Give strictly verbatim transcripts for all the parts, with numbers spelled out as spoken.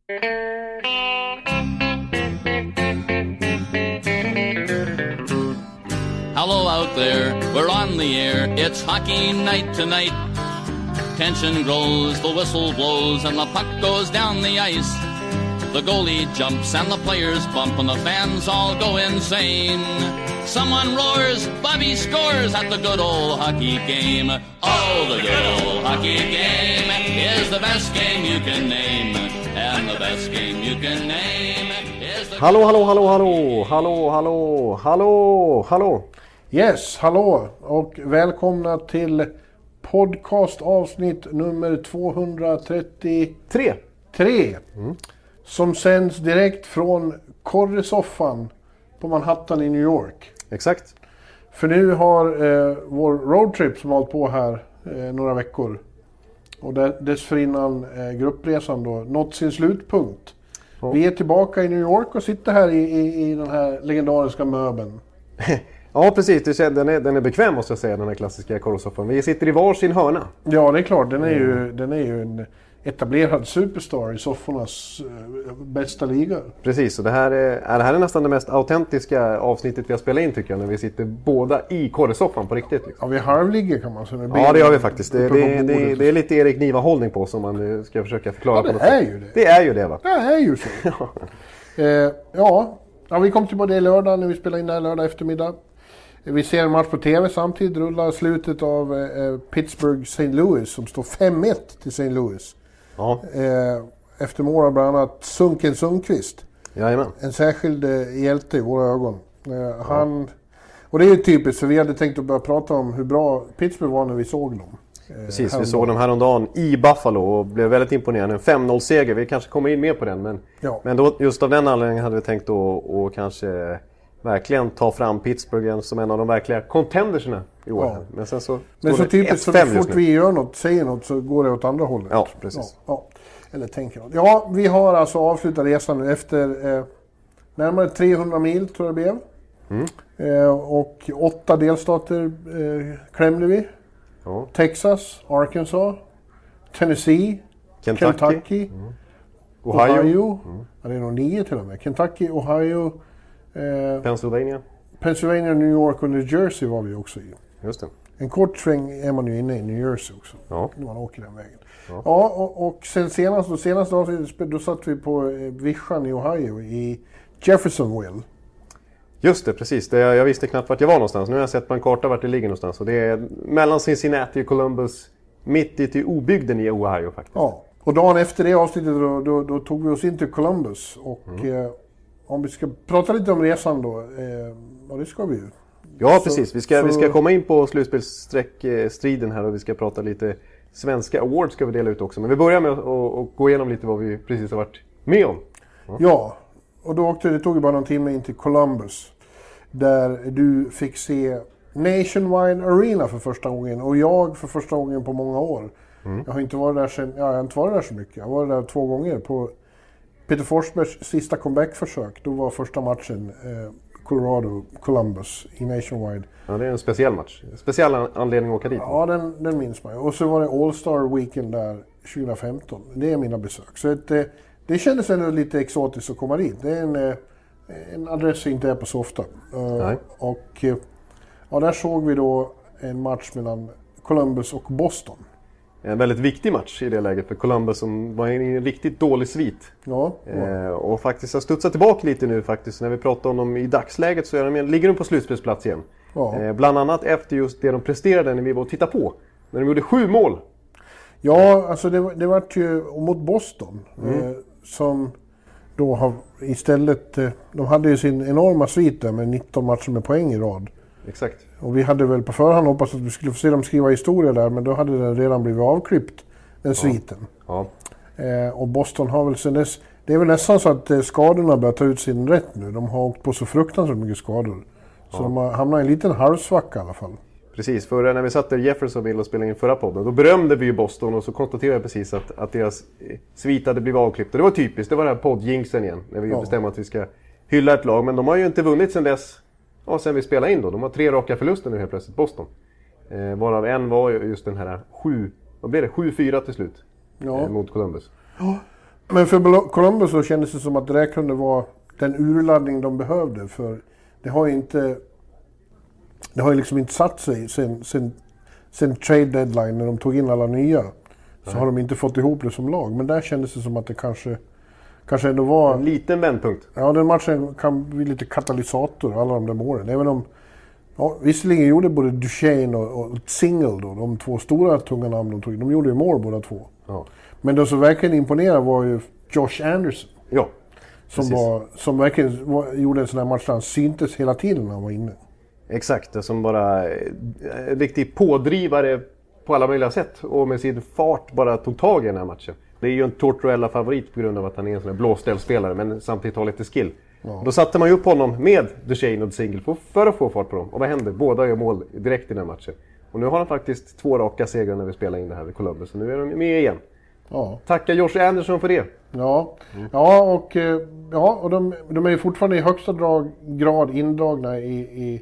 Hello out there, we're on the air, it's hockey night tonight. Tension grows, the whistle blows, and the puck goes down the ice. The goalie jumps and the players bump and the fans all go insane. Someone roars, Bobby scores at the good old hockey game. Oh, the good old hockey game is the best game you can name. And the best game you can name is the... Hallå, hallå, hallå, hallå, hallå, hallå, hallå, hallå. Yes, hallå och välkomna till podcast avsnitt nummer tvåhundratrettiotre. Tre. Mm. Som sänds direkt från korresoffan på Manhattan i New York. Exakt. För nu har eh, vår roadtrip som har hållit på här eh, några veckor och där, dessförinnan eh, gruppresan då nått sin slutpunkt. Ja. Vi är tillbaka i New York och sitter här i, i, i den här legendariska möbeln. Ja, precis. Det känns, den, är, den är bekväm måste jag säga, den här klassiska korresoffan. Vi sitter i varsin hörna. Ja, det är klart. Den är ju, mm. den är ju en etablerad superstar i soffornas uh, bästa liga. Precis, och det här, är, är, det här är nästan det mest autentiska avsnittet vi har spelat in tycker jag. När vi sitter båda i korresoffan på riktigt. Liksom. Ja, vi halvligger kan man säga. Ja, det gör vi faktiskt. Det, det, det, det är lite Erik Niva-hållning på som man ska försöka förklara. Ja, på det något är sätt. ju det. Det är ju det va? Det är ju så. ja. Eh, ja. ja, vi kom till på det lördag när vi spelade in det här lördag eftermiddag. Vi ser en match på tv samtidigt, rullar slutet av eh, Pittsburgh Saint Louis som står fem ett till Saint Louis. Ja. Eh, efter mål av bland annat Sunken Sundqvist. Jajamän. En särskild eh, hjälte i våra ögon. Eh, han, ja. Och det är ju typiskt för vi hade tänkt att börja prata om hur bra Pittsburgh var när vi såg dem. Eh, Precis, häromdagen. Vi såg dem häromdagen i Buffalo och blev väldigt imponerande. En fem noll-seger, vi kanske kommer in mer på den. Men, ja. men då, just av den anledningen hade vi tänkt att kanske... verkligen ta fram Pittsburgh som en av de verkliga contenderserna i år. Ja. Men sen så Men så typiskt så fort vi gör något, säger något så går det åt andra hållet. Ja, precis. Ja, ja. Eller tänker något. Ja, vi har alltså avslutat resan nu efter eh, närmare trehundra mil tror jag det blev. Mm. Eh, och åtta delstater eh, klämde vi. Ja. Texas, Arkansas, Tennessee, Kentucky, Kentucky mm. Ohio, Ohio. Mm. Ja, det är nog nio till och med. Kentucky, Ohio, Eh, Pennsylvania. Pennsylvania, New York och New Jersey var vi också i. Just det. En kort sväng är man ju inne i New Jersey också. Ja. När man åker den vägen. Ja, ja och, och sen senast, och senast avsnittet då satt vi på eh, vischan i Ohio i Jeffersonville. Just det, precis. Det, jag visste knappt vart jag var någonstans. Nu har jag sett på en karta vart det ligger någonstans. Och det är mellan Cincinnati och Columbus, mitt i till obygden i Ohio faktiskt. Ja, och dagen efter det avsnittet då, då, då tog vi oss in till Columbus och... Mm. Eh, om vi ska prata lite om resan då, eh, ja det ska vi ju. Ja, så, precis. Vi ska, så... vi ska komma in på slutspelssträckstriden här och vi ska prata lite svenska awards ska vi dela ut också. Men vi börjar med att och, och gå igenom lite vad vi precis har varit med om. Ja, ja och då åkte, det tog ju bara någon timme in till Columbus. Där du fick se Nationwide Arena för första gången och jag för första gången på många år. Mm. Jag har inte varit där sen, ja, jag har inte varit där så mycket. Jag har varit där två gånger på Peter Forsbergs sista comeback-försök. Då var första matchen eh, Colorado-Columbus i Nationwide. Ja, det är en speciell match. En speciell anledning att åka dit. Ja, den, den minns man ju. Och så var det All-Star Weekend där tjugohundrafemton. Det är mina besök. Så ett, det, det kändes ändå lite exotiskt att komma dit. Det är en, en adress som inte är på så ofta. Uh, och ja, där såg vi då en match mellan Columbus och Boston. En väldigt viktig match i det läget för Columbus som var i en riktigt dålig svit. Ja, ja. Eh, och faktiskt har studsat tillbaka lite nu faktiskt. När vi pratar om dem i dagsläget så är de, ligger de på slutspelsplats igen. Ja. Eh, bland annat efter just det de presterade när vi var och tittade på. När de gjorde sju mål. Ja, alltså det, det var ju mot Boston. Mm. Eh, som då har istället... Eh, de hade ju sin enorma svit där med nitton matcher med poäng i rad. Exakt. Och vi hade väl på förhand hoppats att vi skulle få se dem skriva historia där. Men då hade den redan blivit avklippt, den sviten. Ja. Ja. Eh, och Boston har väl sen dess... Det är väl nästan så att eh, skadorna börjar ta ut sin rätt nu. De har åkt på så fruktansvärt mycket skador. Så ja. De har hamnat i en liten halvsvacka i alla fall. Precis, för när vi satt där i Jeffersonville och spelade in förra podden, då berömde vi ju Boston och så konstaterade jag precis att, att deras svit hade blivit avklippt. Och det var typiskt, det var den här poddjingsen igen, när vi ja. bestämde att vi ska hylla ett lag. Men de har ju inte vunnit sedan dess, ja, sen vi spelade in då. De har tre raka förluster nu helt plötsligt, Boston. Eh, varav en var just den här sju, vad blev det? sju fyra till slut ja. eh, mot Columbus. Ja, Men för Columbus så kändes det som att det där kunde vara den urladdning de behövde. För det har ju inte... Det har ju liksom inte satt sig sen, sen, sen trade deadline när de tog in alla nya. Så Nej. har de inte fått ihop det som lag. Men där kändes det som att det kanske... Kanske ändå var... En liten vändpunkt. Ja, den matchen kan bli lite katalysator alla de där målen. Även om... Ja, visserligen gjorde både Duchene och, och Single då, de två stora tunga namn de tog. De gjorde ju mål båda två. Ja. Men det som verkligen imponerade var ju Josh Anderson. Ja, som, var, som verkligen var, gjorde en sån här match där han syntes hela tiden när han var inne. Exakt, som bara en riktig pådrivare på alla möjliga sätt. Och med sin fart bara tog tag i den här matchen. Det är ju en Tortorella-favorit på grund av att han är en sån här blåställspelare men samtidigt har lite skill. Ja. Då satte man ju upp honom med Duchene och Single för att få fart på dem. Och vad hände? Båda gör mål direkt i den här matchen. Och nu har han faktiskt två raka segrar när vi spelar in det här vid Columbus. Så nu är de med igen. Ja. Tacka Josh Anderson för det. Ja, mm. ja och, ja, och de, de är ju fortfarande i högsta drag, grad indragna i, i,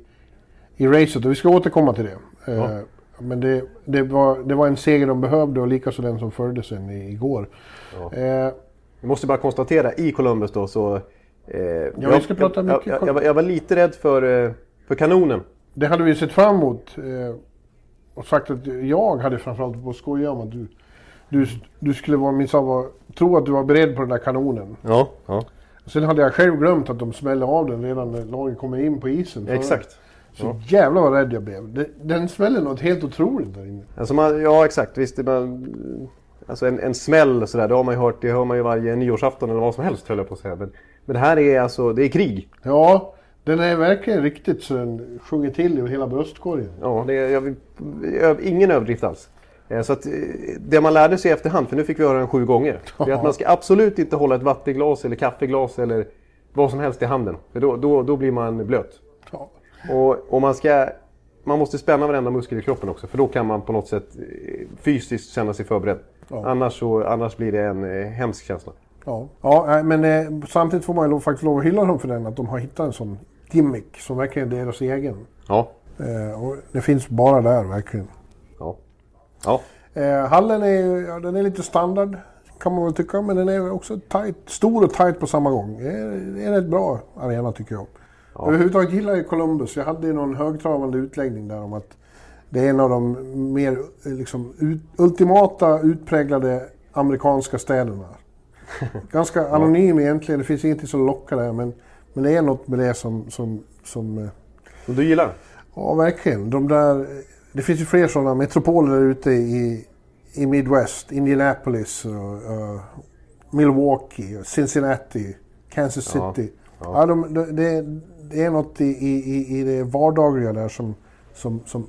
i racet. Och vi ska återkomma till det. Ja. Uh, men det, det, var, det var en seger de behövde och likaså den som förde sen igår. Ja. Uh, vi måste bara konstatera, i Columbus då så... Eh, ja, jag, vi ska prata mycket. Jag, jag, jag var lite rädd för, för kanonen. Det hade vi sett fram emot. Eh, och sagt att jag hade framförallt på att skoja om att du, du, du skulle vara, minsann var, tro att du var beredd på den där kanonen. Ja, ja. Sen hade jag själv glömt att de smällde av den redan när lagen kommer in på isen. Exakt. Så ja. Jävlar vad rädd jag blev. Den smäller något helt otroligt där inne. Alltså man, ja, exakt. Visst, man, alltså en, en smäll sådär, det har man ju hört, det hör man ju varje nyårsafton eller vad som helst, höll jag på att säga. Men, men det här är alltså, det är krig. Ja, den är verkligen riktigt så den sjunger till i hela bröstkorgen. Ja, det är jag, jag, ingen överdrift alls. Så att det man lärde sig efterhand, för nu fick vi höra den sju gånger, ja. Det är att man ska absolut inte hålla ett vattenglas eller kaffeglas eller vad som helst i handen. För då, då, då blir man blöt. Ja. Och, och man ska... Man måste spänna varenda muskel i kroppen också, för då kan man på något sätt fysiskt känna sig förberedd. Ja. Annars, så, annars blir det en eh, hemsk känsla. Ja, ja men eh, samtidigt får man ju faktiskt lov att hylla dem för den, att de har hittat en sån gimmick som verkligen är deras egen. Ja. Eh, och det finns bara där, verkligen. Ja. Ja. Eh, hallen är, ja, den är lite standard, kan man väl tycka, men den är också tight, stor och tight på samma gång. Det är, det är en rätt bra arena, tycker jag. Ja. Överhuvudtaget gillar jag Columbus. Jag hade ju någon högtravande utläggning där om att det är en av de mer liksom, ut, ultimata, utpräglade amerikanska städerna. Ganska anonym egentligen, det finns ingenting som lockar där, men, men det är något med det som... som, som du gillar? Ja, verkligen. De där, det finns ju fler sådana metropoler där ute i, i Midwest, Indianapolis, och, uh, Milwaukee, Cincinnati, Kansas City. Ja. Ja. Ja, de, de, det, det är något i, i, i det vardagliga där som, som, som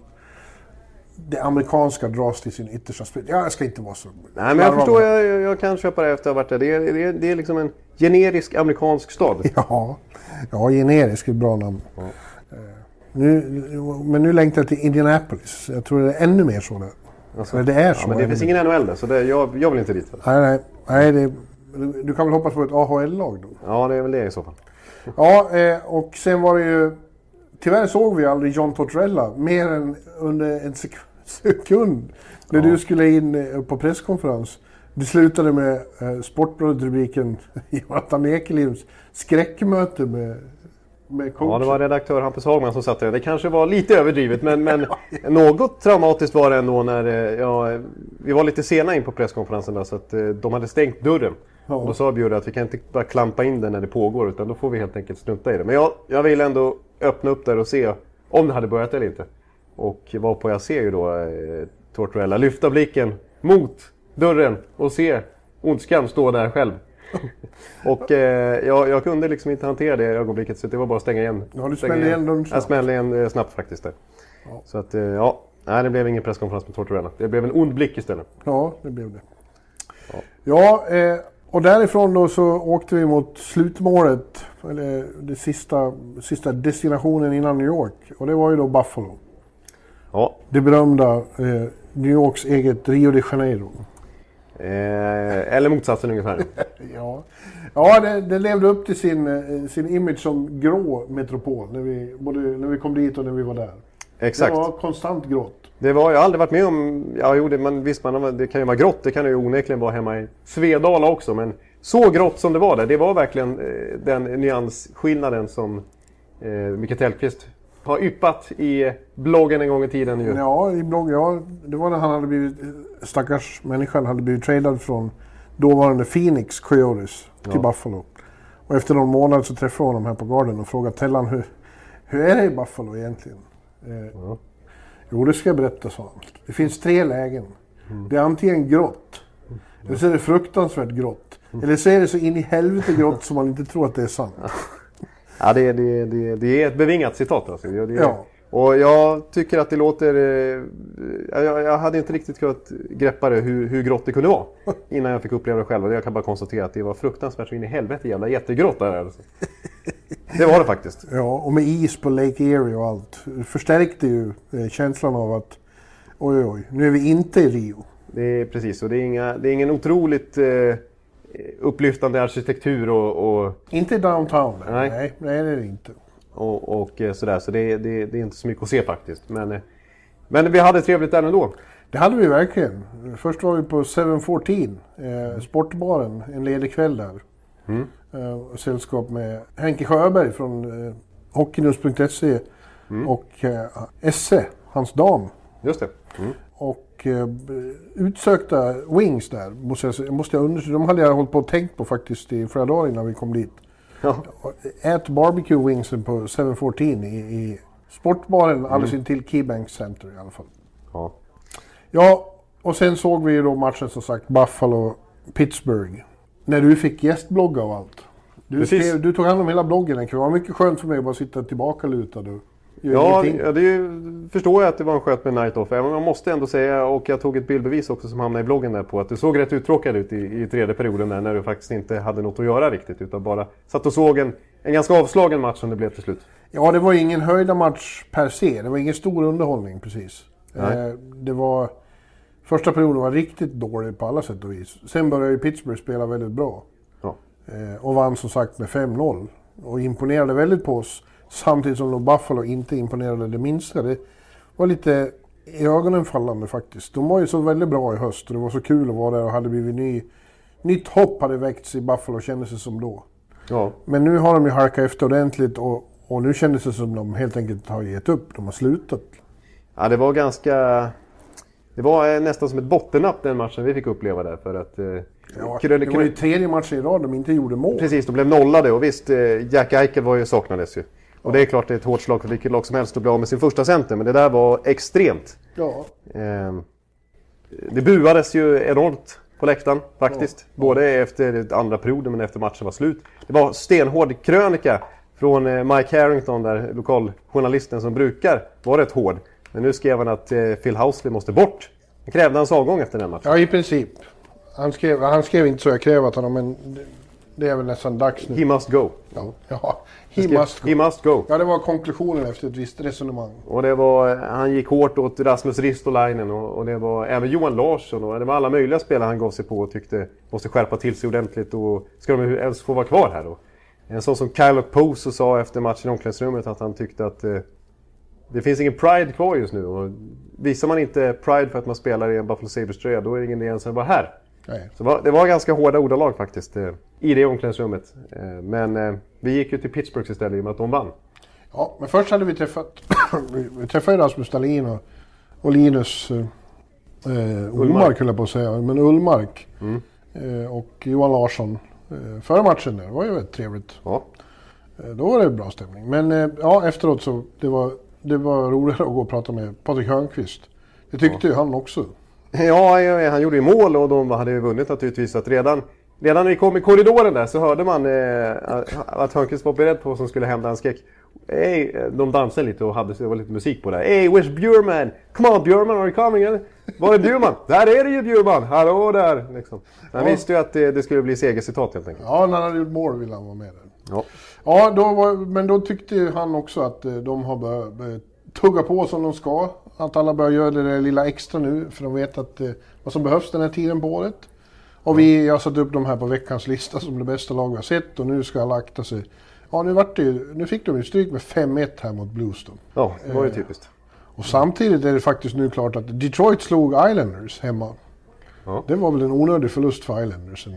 det amerikanska dras till sin yttersta sprit. Ja, jag ska inte vara så... Nej, men jag förstår, jag, jag kan köpa det efter att ha varit där. Det är, det, är, det är liksom en generisk amerikansk stad. Ja, ja generisk är ett bra namn. Ja. Uh, nu, men nu längtar jag till Indianapolis. Jag tror det är ännu mer så där. Alltså, det är så. Ja, men det finns ingen N H L där, så det, jag, jag vill inte dit. Nej, nej. nej det, du kan väl hoppas på ett A H L-lag då? Ja, det är väl det i så fall. Ja, och sen var det ju... Tyvärr såg vi aldrig John Tortorella mer än under en sek- sekund när ja. Du skulle in på presskonferens. Det slutade med eh, Sportbladet-rubriken Jonathan Ekelivs skräckmöte med, med coachen. Ja, det var redaktör Hampus Hagman som satt där. Det kanske var lite överdrivet, men, men något traumatiskt var det ändå när ja, vi var lite sena in på presskonferensen där, så att eh, de hade stängt dörren. Ja. Och då sa Björn att vi kan inte bara klampa in den när det pågår, utan då får vi helt enkelt strunta i det. Men jag, jag vill ändå öppna upp där och se om det hade börjat eller inte. Och vad på jag ser ju då eh, Tortorella lyfta blicken mot dörren och se ondskan stå där själv. Och eh, jag, jag kunde liksom inte hantera det ögonblicket, så det var bara att stänga igen. Ja, du smällde igen den snabbt. Jag smällde igen eh, snabbt faktiskt där. Ja. Så att, eh, ja, nej, det blev ingen presskonferens med Tortorella. Det blev en ond blick istället. Ja, det blev det. Ja, ja eh, och därifrån då så åkte vi mot slutmålet, eller det sista, sista destinationen innan New York. Och det var ju då Buffalo. Ja. Det berömda eh, New Yorks eget Rio de Janeiro. Eh, eller motsatsen ungefär. ja, ja det, det levde upp till sin, sin image som grå metropol när vi, både när vi kom dit och när vi var där. Exakt. Det var konstant grått. Det var jag aldrig varit med om. Ja, jo, det, man, visst, man, det kan ju vara grått. Det kan ju onekligen vara hemma i Svedala också. Men så grått som det var där. Det var verkligen eh, den nyansskillnaden som eh, Micke Tellqvist har yppat i bloggen en gång i tiden. Ju. Ja, i bloggen. Ja, det var när han hade blivit, stackars människan hade blivit tradad från dåvarande Phoenix Coyotes till ja. Buffalo. Och efter någon månad så träffade jag honom här på Garden och frågade Tellan hur, hur är det i Buffalo egentligen? Eh, ja. Jo, det ska jag berätta, sa han. Det finns tre lägen. Mm. Det är antingen grått, mm. eller så är det fruktansvärt grått. Mm. Eller så är det så in i helvete grått som man inte tror att det är sant. Ja, det, det, det, det är ett bevingat citat alltså. Det, det, ja. Och jag tycker att det låter... Eh, jag, jag hade inte riktigt kunnat greppa det hur, hur grått det kunde vara innan jag fick uppleva det själv. Och jag kan bara konstatera att det var fruktansvärt så in i helvete jävla jättegrått där. Alltså. Det var det faktiskt. Ja, och med is på Lake Erie och allt. Det förstärkte ju eh, känslan av att oj, oj, nu är vi inte i Rio. Det är precis, och det är, inga, det är ingen otroligt... Eh, upplyftande arkitektur och, och... Inte downtown. Nej. Nej, nej det är det inte. Och, och sådär, så det, det, det är inte så mycket att se faktiskt. Men, men vi hade trevligt där ändå. Det hade vi verkligen. Först var vi på sju fjorton, eh, sportbaren, en ledig kväll där. Mm. Eh, sällskap med Henke Sjöberg från eh, hockeynews punkt se mm. och eh, Esse, hans dam. Just det. Mm. Och eh, utsökta wings där, måste jag, måste jag undersöka. De hade jag hållit på och tänkt på faktiskt i flera dagar innan vi kom dit. Ja. Ät barbecue wingsen på sju fjorton i, i sportbaren mm. alldeles intill KeyBank Center i alla fall. Ja. Ja, och sen såg vi då matchen som sagt Buffalo-Pittsburgh. När du fick gästblogga och allt. Du, skrev, du tog hand om hela bloggen. Det var mycket skönt för mig att bara sitta tillbaka lutad. Ja, ja, det förstår jag att det var en sköt med night off. Även om jag måste ändå säga, och jag tog ett bildbevis också som hamnade i bloggen där på, att du såg rätt uttråkad ut i, i tredje perioden där, när du faktiskt inte hade något att göra riktigt, utan bara satt och såg en, en ganska avslagen match som det blev till slut. Ja, det var ingen höjda match per se. Det var ingen stor underhållning precis. Eh, det var... Första perioden var riktigt dålig på alla sätt och vis. Sen började ju Pittsburgh spela väldigt bra. Ja. Eh, och vann som sagt med fem noll. Och imponerade väldigt på oss. Samtidigt som Buffalo inte imponerade det minsta. Det var lite i ögonen fallande faktiskt. De var ju så väldigt bra i höst. Och det var så kul att vara där och hade blivit ny. Nytt hopp hade väckts i Buffalo, kändes det som då. Ja. Men nu har de ju harkat efter ordentligt. Och, och nu kändes det som de helt enkelt har gett upp. De har slutat. Ja, det var ganska... Det var nästan som ett bottennapp den matchen vi fick uppleva där. För att, eh, ja, kunde, det var ju tredje matchen i rad de inte gjorde mål. Precis, de blev nollade. Och visst, eh, Jack Eichel var ju, saknades ju. Och det är klart det är ett hårt slag för vilket lag som helst att bli av med sin första center. Men det där var extremt. Ja. Eh, det buades ju enormt på läktaren faktiskt. Ja. Både efter andra perioden men efter matchen var slut. Det var stenhård krönika från eh, Mike Harrington, där lokaljournalisten som brukar vara rätt hård. Men nu skrev han att eh, Phil Housley måste bort. Han krävde hans avgång efter den matchen. Ja, i princip. Han skrev, han skrev inte så jag kräver att honom, men det är väl nästan dags nu. He must go. Ja, ja. He, skrev, must go. he must go. Ja, det var konklusionen efter ett visst resonemang. Och det var, han gick hårt åt Rasmus Ristolainen och, och det var även Johan Larsson. Och det var alla möjliga spelare han gav sig på och tyckte måste skärpa till sig ordentligt. Och ska de ens få vara kvar här då? En sån som Kyle Okposo sa efter matchen i omklädningsrummet att han tyckte att... Eh, det finns ingen pride kvar just nu, och visar man inte pride för att man spelar i en Buffalo Sabres-tröja, då är det ingen idé ens att vara här. Nej. Så det var, det var ganska hårda ordalag faktiskt eh, i det omklädningsrummet. Eh, men eh, vi gick ju till Pittsburgh istället i och med att de vann. Ja, men först hade vi träffat vi träffade Rasmus Dahlin och, och Linus eh, Ullmark, höll jag på att säga, men Ullmark mm. eh, och Johan Larsson eh, före matchen där. Det var ju väldigt trevligt. Ja. Eh, då var det bra stämning. Men eh, ja, efteråt så det var Det var roligare att gå och prata med Patrik Hörnqvist. Det tyckte ja. ju han också. Ja, han gjorde ju mål och de hade ju vunnit naturligtvis. Att redan, redan när vi kom i korridoren där så hörde man eh, att Hörnqvist var beredd på vad som skulle hända. Han skrek, hey, de dansade lite och hade det var lite musik på det. Hey, where's Bjurman? Come on Bjurman, are you coming? Var är Bjurman? Där är det ju Bjurman, hallå där! Liksom. Han ja. visste ju att det, det skulle bli segercitat helt enkelt. Ja, när han hade gjort mål ville han vara med där. Ja. Ja, då var, men då tyckte han också att de har börjat, börjat tugga på som de ska. Att alla börjar göra det där lilla extra nu, för de vet att vad som behövs den här tiden på året. Och vi har satt upp de här på veckans lista som det bästa lag vi har sett, och nu ska alla akta sig. Ja, nu, vart det, nu fick de ju stryk med fem ett här mot Blues då. Ja, det var ju typiskt. Eh, och samtidigt är det faktiskt nu klart att Detroit slog Islanders hemma. Ja. Det var väl en onödig förlust för Islanders ändå.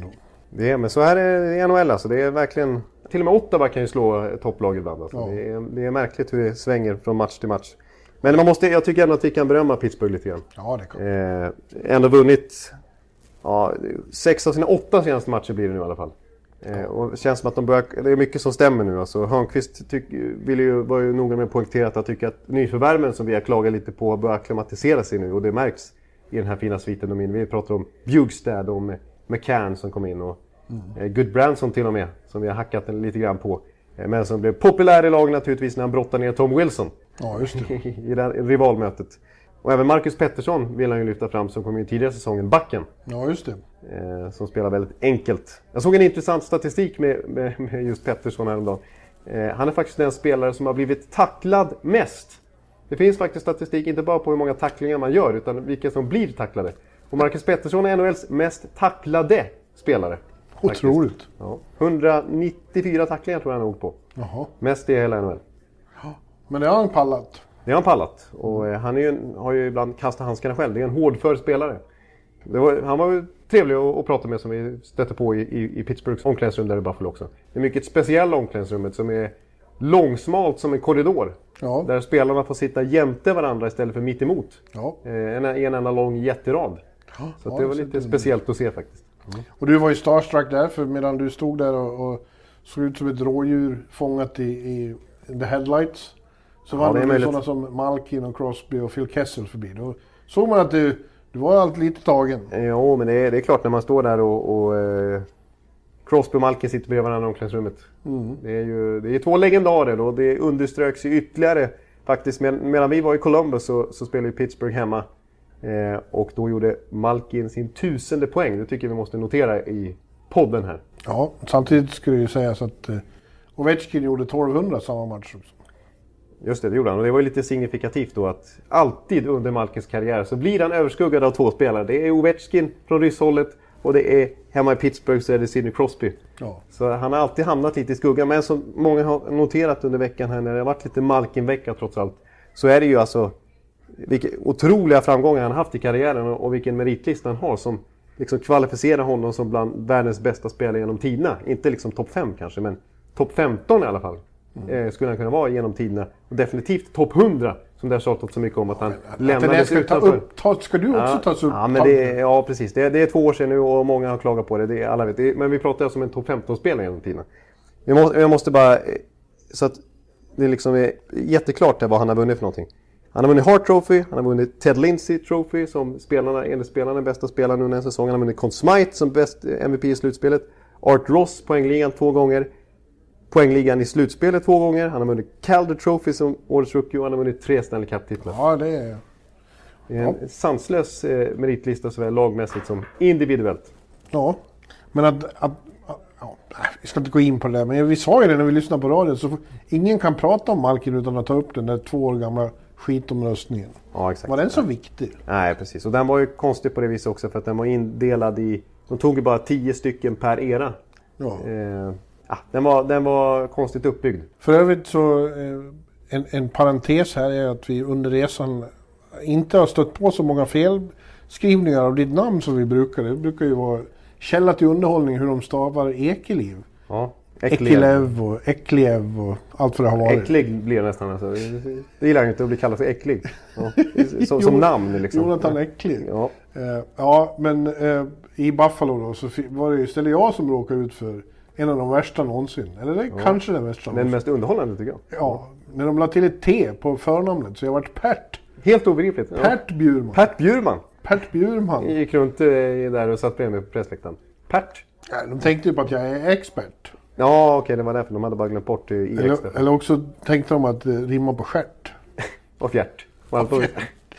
Det är, men så här är det i N H L alltså. Det är verkligen... Till och med Ottawa kan ju slå topplag ibland. Alltså. Ja. Det, är, det är märkligt hur det svänger från match till match. Men man måste, jag tycker ändå att vi kan berömma Pittsburgh lite grann. Ja, det kan. Eh, ändå vunnit ja, sex av sina åtta senaste matcher blir det nu i alla fall. Eh, och det känns som att de börjar, det är mycket som stämmer nu. Alltså, Hörnqvist tyck, vill ju, var ju noga med att poängtera att jag tycker att nyförvärven som vi har klagat lite på börjar akklimatisera sig nu. Och det märks i den här fina sviten de in. Vi pratar om Bjugstad och McCann som kom in och mm. eh, Goodbranson till och med som vi har hackat lite grann på. Eh, men som blev populär i lag naturligtvis när han brottade ner Tom Wilson. Ja, just det. I det rivalmötet. Och även Marcus Pettersson vill han ju lyfta fram som kom in tidigare säsongen, backen. Ja, just det. Eh, som spelar väldigt enkelt. Jag såg en intressant statistik med, med, med just Pettersson häromdagen. Eh, han är faktiskt den spelare som har blivit tacklad mest. Det finns faktiskt statistik inte bara på hur många tacklingar man gör utan vilka som blir tacklade. Och Marcus Pettersson är N H L:s mest tacklade spelare. Otroligt. Ja. etthundranittiofyra tacklingar tror jag han har åkt på. Jaha. Mest i hela N H L. Ja. Men det har han pallat. Det har han pallat. Och eh, han är ju, har ju ibland kastat handskarna själv. Det är en hårdför spelare. Det var, han var ju trevlig att, att prata med som vi stötte på i, i, i Pittsburghs omklädningsrum där i Buffalo också. Det är mycket speciellt omklädningsrummet som är långsmalt som en korridor. Ja. Där spelarna får sitta jämte varandra istället för mitt emot. Ja. Eh, en, en enda lång jätterad. Ja. Så ja, det var lite det speciellt att se faktiskt. Mm. Och du var ju starstruck där för medan du stod där och, och såg ut som ett rådjur fångat i, i the headlights. Så var ja, det, det sådana som Malkin och Crosby och Phil Kessel förbi. Då såg man att du, du var allt lite tagen. Ja, men det är, det är klart när man står där och, och eh, Crosby och Malkin sitter bredvid varandra i omklädningsrummet. Mm. Det är ju det är två legendarer och det underströks ju ytterligare. Faktiskt med, medan vi var i Columbus så, så spelade Pittsburgh hemma. Eh, och då gjorde Malkin sin tusende poäng. Det tycker vi måste notera i podden här. Ja, samtidigt skulle det ju sägas att eh, Ovechkin gjorde tolvhundra samma match också. Just det, det gjorde han. Och det var ju lite signifikativt då att alltid under Malkins karriär så blir han överskuggad av två spelare. Det är Ovechkin från rysshållet och det är hemma i Pittsburgh så är det Sidney Crosby. Ja. Så han har alltid hamnat lite i skuggan. Men som många har noterat under veckan här när det har varit lite Malkin-vecka trots allt. Så är det ju alltså vilka otroliga framgångar han har haft i karriären och, och vilken meritlista han har som liksom kvalificerar honom som bland världens bästa spelare genom tiderna. Inte liksom topp fem kanske, men topp femton i alla fall. Mm. Eh, skulle han kunna vara genom tiderna. Och definitivt topp hundra som det har tjatat så mycket om att han ja, lämnades utanför. Upp, ta, ska du också ja, tas upp? Ja, men det, ja precis. Det, det är två år sedan nu och många har klagat på det. det alla vet. Det, men vi pratar alltså om en topp femton-spelare genom tiderna. Jag måste, jag måste bara... Så att det liksom är jätteklart vad han har vunnit för någonting. Han har vunnit Hart Trophy, han har vunnit Ted Lindsay Trophy som spelarna, enligt spelarna bästa spelaren under den säsongen. Han har vunnit Conn Smythe som bäst M V P i slutspelet. Art Ross poängligan två gånger. Poängligan i slutspelet två gånger. Han har vunnit Calder Trophy som årets rookie och han har vunnit tre Stanley Cup-titlar. Ja, det är det är en ja. sanslös eh, meritlista såväl lagmässigt som individuellt. Ja, men att... att ja, vi ska inte gå in på det där, men vi sa ju det när vi lyssnade på radion så ingen kan prata om Malkin utan att ta upp den där två år gamla skitomröstningen. Ja, exakt. Var den så viktig? Nej, precis. Och den var ju konstig på det viset också för att den var indelad i... De tog ju bara tio stycken per era. Ja. Eh, ja den, var, den var konstigt uppbyggd. För övrigt så... Eh, en, en parentes här är att vi under resan inte har stött på så många felskrivningar av ditt namn som vi brukar. Det brukar ju vara källa till underhållning hur de stavar Ekeliv. Ja. Ekilev och Ekliev och allt för det har varit. Äcklig blir det nästan. Alltså. Det gillar jag inte att bli kallad för äcklig. Ja. Som, som namn liksom. Jonathan Äcklig. Ja. Uh, ja, men uh, i Buffalo då så var det istället jag som råkade ut för en av de värsta någonsin. Eller det, ja. kanske den värsta. Den mest underhållande tycker jag. Ja, när de la till ett T på förnamnet så jag varit Pert. Helt obegripligt. Ja. Pert Bjurman. Pert Bjurman. Pert Bjurman. Gick runt där och satt bredvid på pressläktaren. Pert. Ja, de tänkte ju på att jag är expert. Ja, okej, okay, det var därför. De hade bara glömt bort i eller, extra. Eller också tänkte de att uh, rimma på stjärt. Och fjärt. Och fjärt.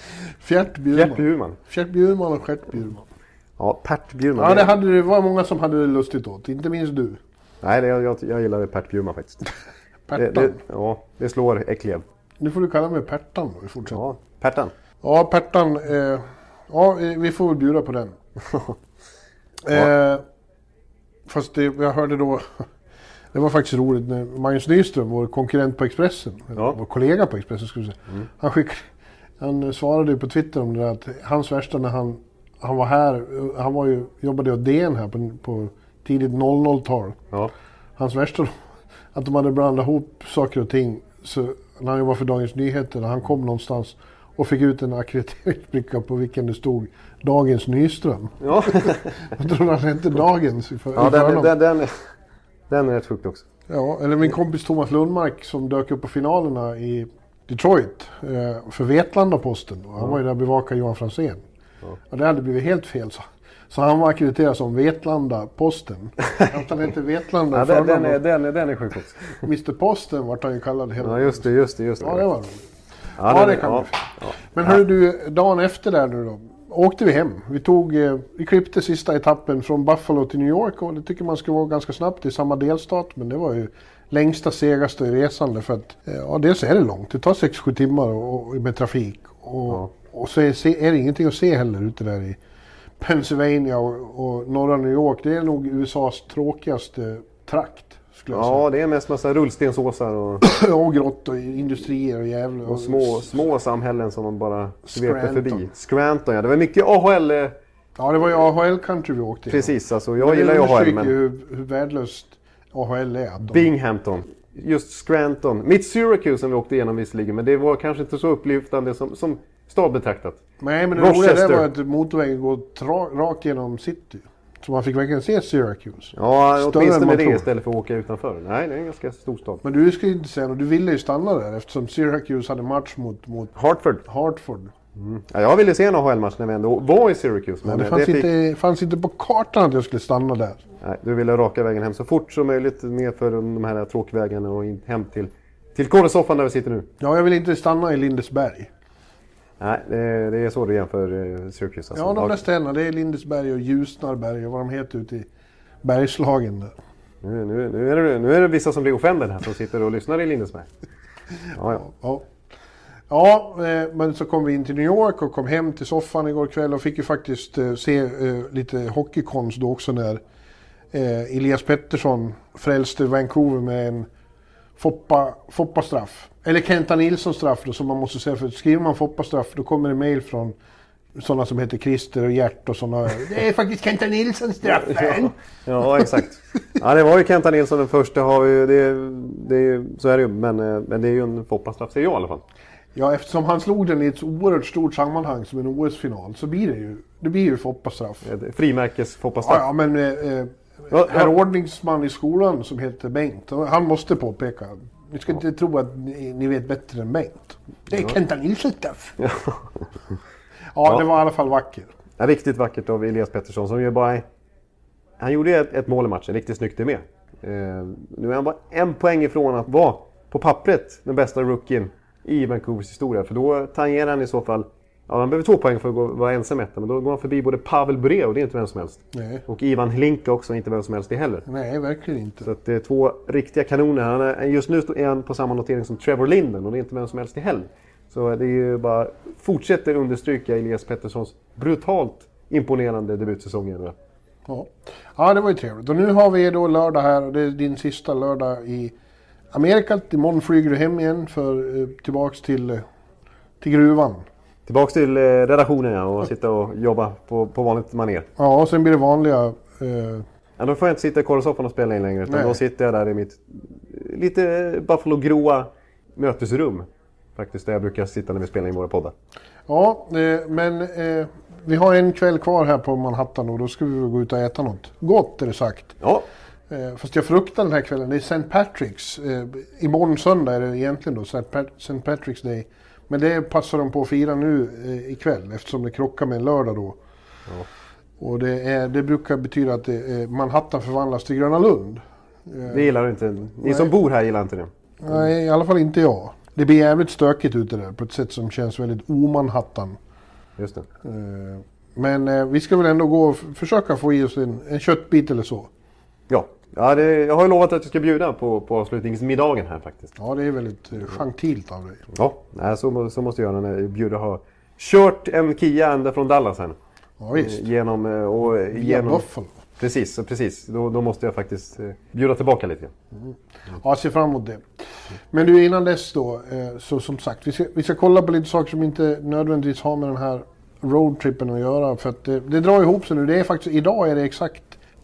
Fjärt Bjurman. Fjärt Bjurman. Fjärt Bjurman och stjärt Bjurman. Ja, Pert Bjurman. Ja, det, hade, det var många som hade det lustigt åt. Inte minst du. Nej, det, jag, jag gillade Pert Bjurman faktiskt. Pertan? Det, det, ja, det slår Äcklev. Nu får du kalla mig Pertan då i fortsättningen. Ja, Pertan. Ja, Pertan. Eh, ja, vi får väl bjuda på den. ja. eh, fast det, jag hörde då... Det var faktiskt roligt när Magnus Nyström, vår konkurrent på Expressen, ja. vår kollega på Expressen skulle jag säga. Mm. Han, skick, han svarade på Twitter om det att hans värsta när han, han var här, han var ju, jobbade åt D N här på, på tidigt noll noll-tal. Ja. Hans värsta att de hade blandat ihop saker och ting. Så när han var för Dagens Nyheter, när han kom någonstans och fick ut en ackrediteringsbricka på vilken det stod Dagens Nyström. Ja. Jag tror han hette Dagens. För, ja, den, den, den, den är rätt sjukt också. Ja, eller min kompis Thomas Lundmark som dök upp på finalerna i Detroit eh, för Vetlanda-Posten. Han ja. var ju där bevakade Johan Franzén. Ja. Och det hade blivit helt fel så. Så han var akkrediterad som Vetlanda-Posten. Att han hette Vetlanda. Ja, den, den, är, den, är, den är sjuk också. mister Posten vart han ju kallad hela. Ja, just det, just det, just det. Ja, det var roligt. Ja, ja, den, det kan ja, vi. ja. Men hörru du, dagen efter där nu då. Åkte vi hem. Vi tog, eh, vi klippte sista etappen från Buffalo till New York. Och det tycker man ska vara ganska snabbt i samma delstat. Men det var ju längsta, segaste resande. För att, eh, ja, dels är det långt. Det tar sex sju timmar och, och, med trafik. Och, ja. och så är, är det ingenting att se heller ute där i Pennsylvania och, och norra New York. Det är nog U S A:s tråkigaste trakt. Ja, det är mest massa rullstensåsar och... och grott och industrier och jävla... Och, och små, små samhällen som man bara sveper förbi. Scranton, ja. Det var mycket A H L... Ja, det var ju A H L-country vi åkte. Precis, alltså jag gillar ju A H L, men... hur, hur värdelöst A H L är. De... Binghamton. Just Scranton. Mitt Syracuse som vi åkte igenom visserligen, men det var kanske inte så upplyftande som, som stad betraktat. Nej, men det roliga var att motorvägen går tra- rakt genom city. Så man fick verkligen se Syracuse. Ja, åtminstone det istället för att åka utanför. Nej, det är en ganska stor stad. Men du skulle inte säga, och du ville ju stanna där eftersom Syracuse hade match mot, mot Hartford. Hartford. Mm. Ja, jag ville se en A H L-match när vi ändå var i Syracuse. Men ja, det fanns, det fick... inte, fanns inte på kartan att jag skulle stanna där. Nej, du ville raka vägen hem så fort som möjligt ner för de här tråkvägarna och in, hem till, till kåresoffan där vi sitter nu. Ja, jag vill inte stanna i Lindesberg. Nej, det, det är så du jämför uh, Syracuse. Alltså. Ja, de där ställena, det är Lindesberg och Ljusnarberg och vad de heter ute i Bergslagen där. Nu, nu, nu, är det, nu är det vissa som blir offended här som sitter och lyssnar i Lindesberg. Ja, ja. ja. ja eh, men så kom vi in till New York och kom hem till soffan igår kväll och fick ju faktiskt eh, se eh, lite hockeykonst då också när eh, Elias Pettersson frälste Vancouver med en Foppa, Foppa-straff. Eller Kenta Nilsson-straff då, som man måste säga. För skriver man Foppa-straff då kommer det mejl från sådana som heter Christer och Gert och sådana. Det är faktiskt Kenta Nilsson-straffen. Ja, ja, exakt. Ja, det var ju Kenta Nilsson den första. Har ju, det, det, så är det ju. Men, men det är ju en Foppa-straff, säger jag i alla fall. Ja, eftersom han slog den i ett oerhört stort sammanhang som en O S-final så blir det ju, det blir ju Foppa-straff. Frimärkes Foppa-straff. Ja, ja men... Eh, Ja, herr ordningsman i skolan som heter Bengt, han måste påpeka. Ni ska inte tro att ni, ni vet bättre än Bengt. Det är ja. Kenta Nilsson-straff. Ja. ja, det var i alla fall vackert. Ja, riktigt vackert av Elias Pettersson som ju bara... Han gjorde ett, ett mål i matchen, riktigt snyggt det med. Eh, nu är han bara en poäng ifrån att vara på pappret den bästa rookien i Vancouvers historia. För då tangerar han i så fall... Ja, han behöver två poäng för att gå, vara ensam etta, men då går han förbi både Pavel Bure och det är inte vem som helst. Nej. Och Ivan Hlinka också, inte vem som helst det heller. Nej, verkligen inte. Så att det är två riktiga kanoner. Han är, just nu är han på samma notering som Trevor Linden och det är inte vem som helst det heller. Så det är ju bara, fortsätter understryka Elias Petterssons brutalt imponerande debutsäsong. Ja. ja, det var ju trevligt. Och nu har vi då lördag här, och det är din sista lördag i Amerika. Imorgon flyger du hem igen för tillbaks till, till gruvan. Tillbaks till eh, redaktionen ja, och sitta och jobba på, på vanligt manér. Ja, och sen blir det vanliga... Eh... Ja, då får jag inte sitta i kåresoffan och spela in längre. Utan då sitter jag där i mitt lite Buffalo-gråa mötesrum. Faktiskt där jag brukar sitta när vi spelar in våra poddar. Ja, eh, men eh, vi har en kväll kvar här på Manhattan och då ska vi gå ut och äta något. Gott är det sagt. Ja. Eh, fast jag fruktar den här kvällen. Det är Saint Patrick's. Eh, imorgon söndag är det egentligen då Saint Patrick's Day. Men det passar de på att fira nu eh, ikväll eftersom det krockar med en lördag då. Ja. Och det, är, det brukar betyda att det, eh, Manhattan förvandlas till Gröna Lund. Eh, det gillar du inte. Ni nej. Som bor här gillar inte det. Mm. Nej, i alla fall inte jag. Det blir jävligt stökigt ute där på ett sätt som känns väldigt omanhattan. Just det. Eh, men eh, vi ska väl ändå gå och f- försöka få i oss en, en köttbit eller så. Ja. Ja, det, jag har ju lovat att jag ska bjuda på, på avslutningsmiddagen här faktiskt. Ja, det är väldigt eh, gentilt av dig. Ja, nej, så, så måste jag göra när jag bjuder ha kört en Kia ända från Dallas här. Ja, visst. Genom... Och, genom Buffalo. Precis, precis. Då, då måste jag faktiskt eh, bjuda tillbaka lite. Mm. Ja, jag ser fram emot det. Men du, innan dess då, eh, så som sagt, vi ska, vi ska kolla på lite saker som inte nödvändigtvis har med den här roadtrippen att göra. För att det, det drar ihop sig nu. Det är faktiskt, idag är det exakt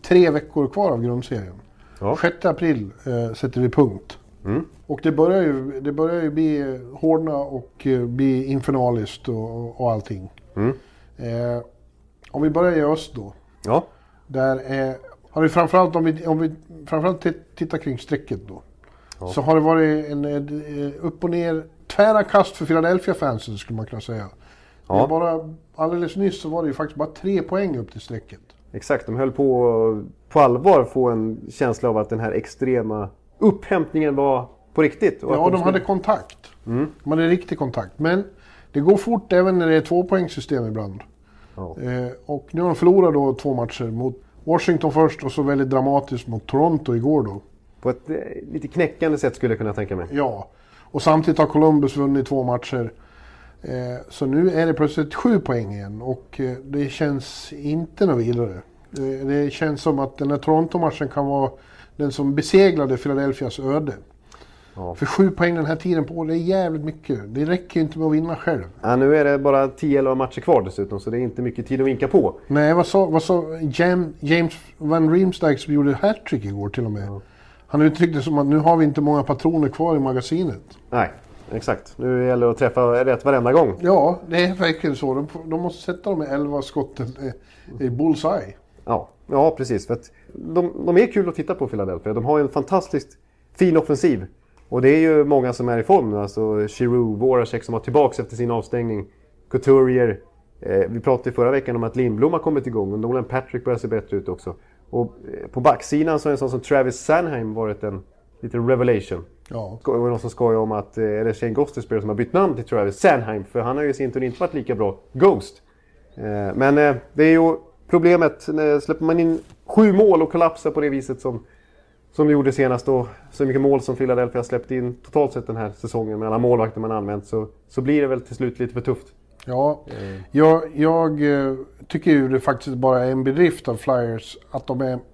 tre veckor kvar av grundserien. Ja. sjätte april eh, sätter vi punkt. Mm. Och det börjar ju, det börjar ju bli hårdna och eh, bli infernaliskt och, och allting. Mm. Eh, om vi börjar i öst då. Ja. Där är, har vi framförallt, om vi, om vi framförallt t- tittar kring strecket då. Ja. Så har det varit en, en upp och ner tvära kast för Philadelphia-fansen skulle man kunna säga. Ja. Bara, alldeles nyss så var det ju faktiskt bara tre poäng upp till strecket. Exakt, de höll på på allvar få en känsla av att den här extrema upphämtningen var på riktigt. Och ja, att de, de skulle... hade kontakt. Mm. De hade riktig kontakt. Men det går fort även när det är tvåpoängssystem ibland. Ja. Eh, och nu har de förlorat då två matcher mot Washington först och så väldigt dramatiskt mot Toronto igår då. På ett eh, lite knäckande sätt skulle jag kunna tänka mig. Ja, och samtidigt har Columbus vunnit två matcher. Eh, så nu är det plötsligt sju poäng igen och eh, det känns inte något vidare. Eh, det känns som att den här Toronto-matchen kan vara den som beseglade Philadelphias öde. Ja. För sju poäng den här tiden på, det är jävligt mycket. Det räcker ju inte med att vinna själv. Ja, nu är det bara tio elva matcher kvar dessutom, så det är inte mycket tid att vinka på. Nej, vad sa, vad sa Jam, James Van Riemsdyk som gjorde hattrick igår till och med. Ja. Han uttryckte som att nu har vi inte många patroner kvar i magasinet. Nej, exakt. Nu gäller det att träffa rätt varenda gång. Ja, det är verkligen så. De, de måste sätta de elva skotten i, i bullseye. Ja, ja, precis. För att de, de är kul att titta på Philadelphia. De har en fantastiskt fin offensiv. Och det är ju många som är i form nu. Alltså Giroux, Voracek som var tillbaka efter sin avstängning. Couturier. Eh, vi pratade förra veckan om att Lindblom har kommit igång. Och Nolan Patrick börjar se bättre ut också. Och eh, på backsidan så är en sån som Travis Sanheim varit en liten revelation. Ja. Det var någon som skojar om att eh, är det Shane Gostisbehere som har bytt namn till Travis Sanheim. För han har ju i sin tur inte varit lika bra Ghost. Eh, men eh, det är ju problemet. När släpper man in sju mål och kollapsar på det viset som... Som vi gjorde senast då, så mycket mål som Philadelphia släppt in totalt sett den här säsongen med alla målvakter man använt, så, så blir det väl till slut lite för tufft. Ja, mm. jag, jag tycker ju det faktiskt bara är en bedrift av Flyers att de är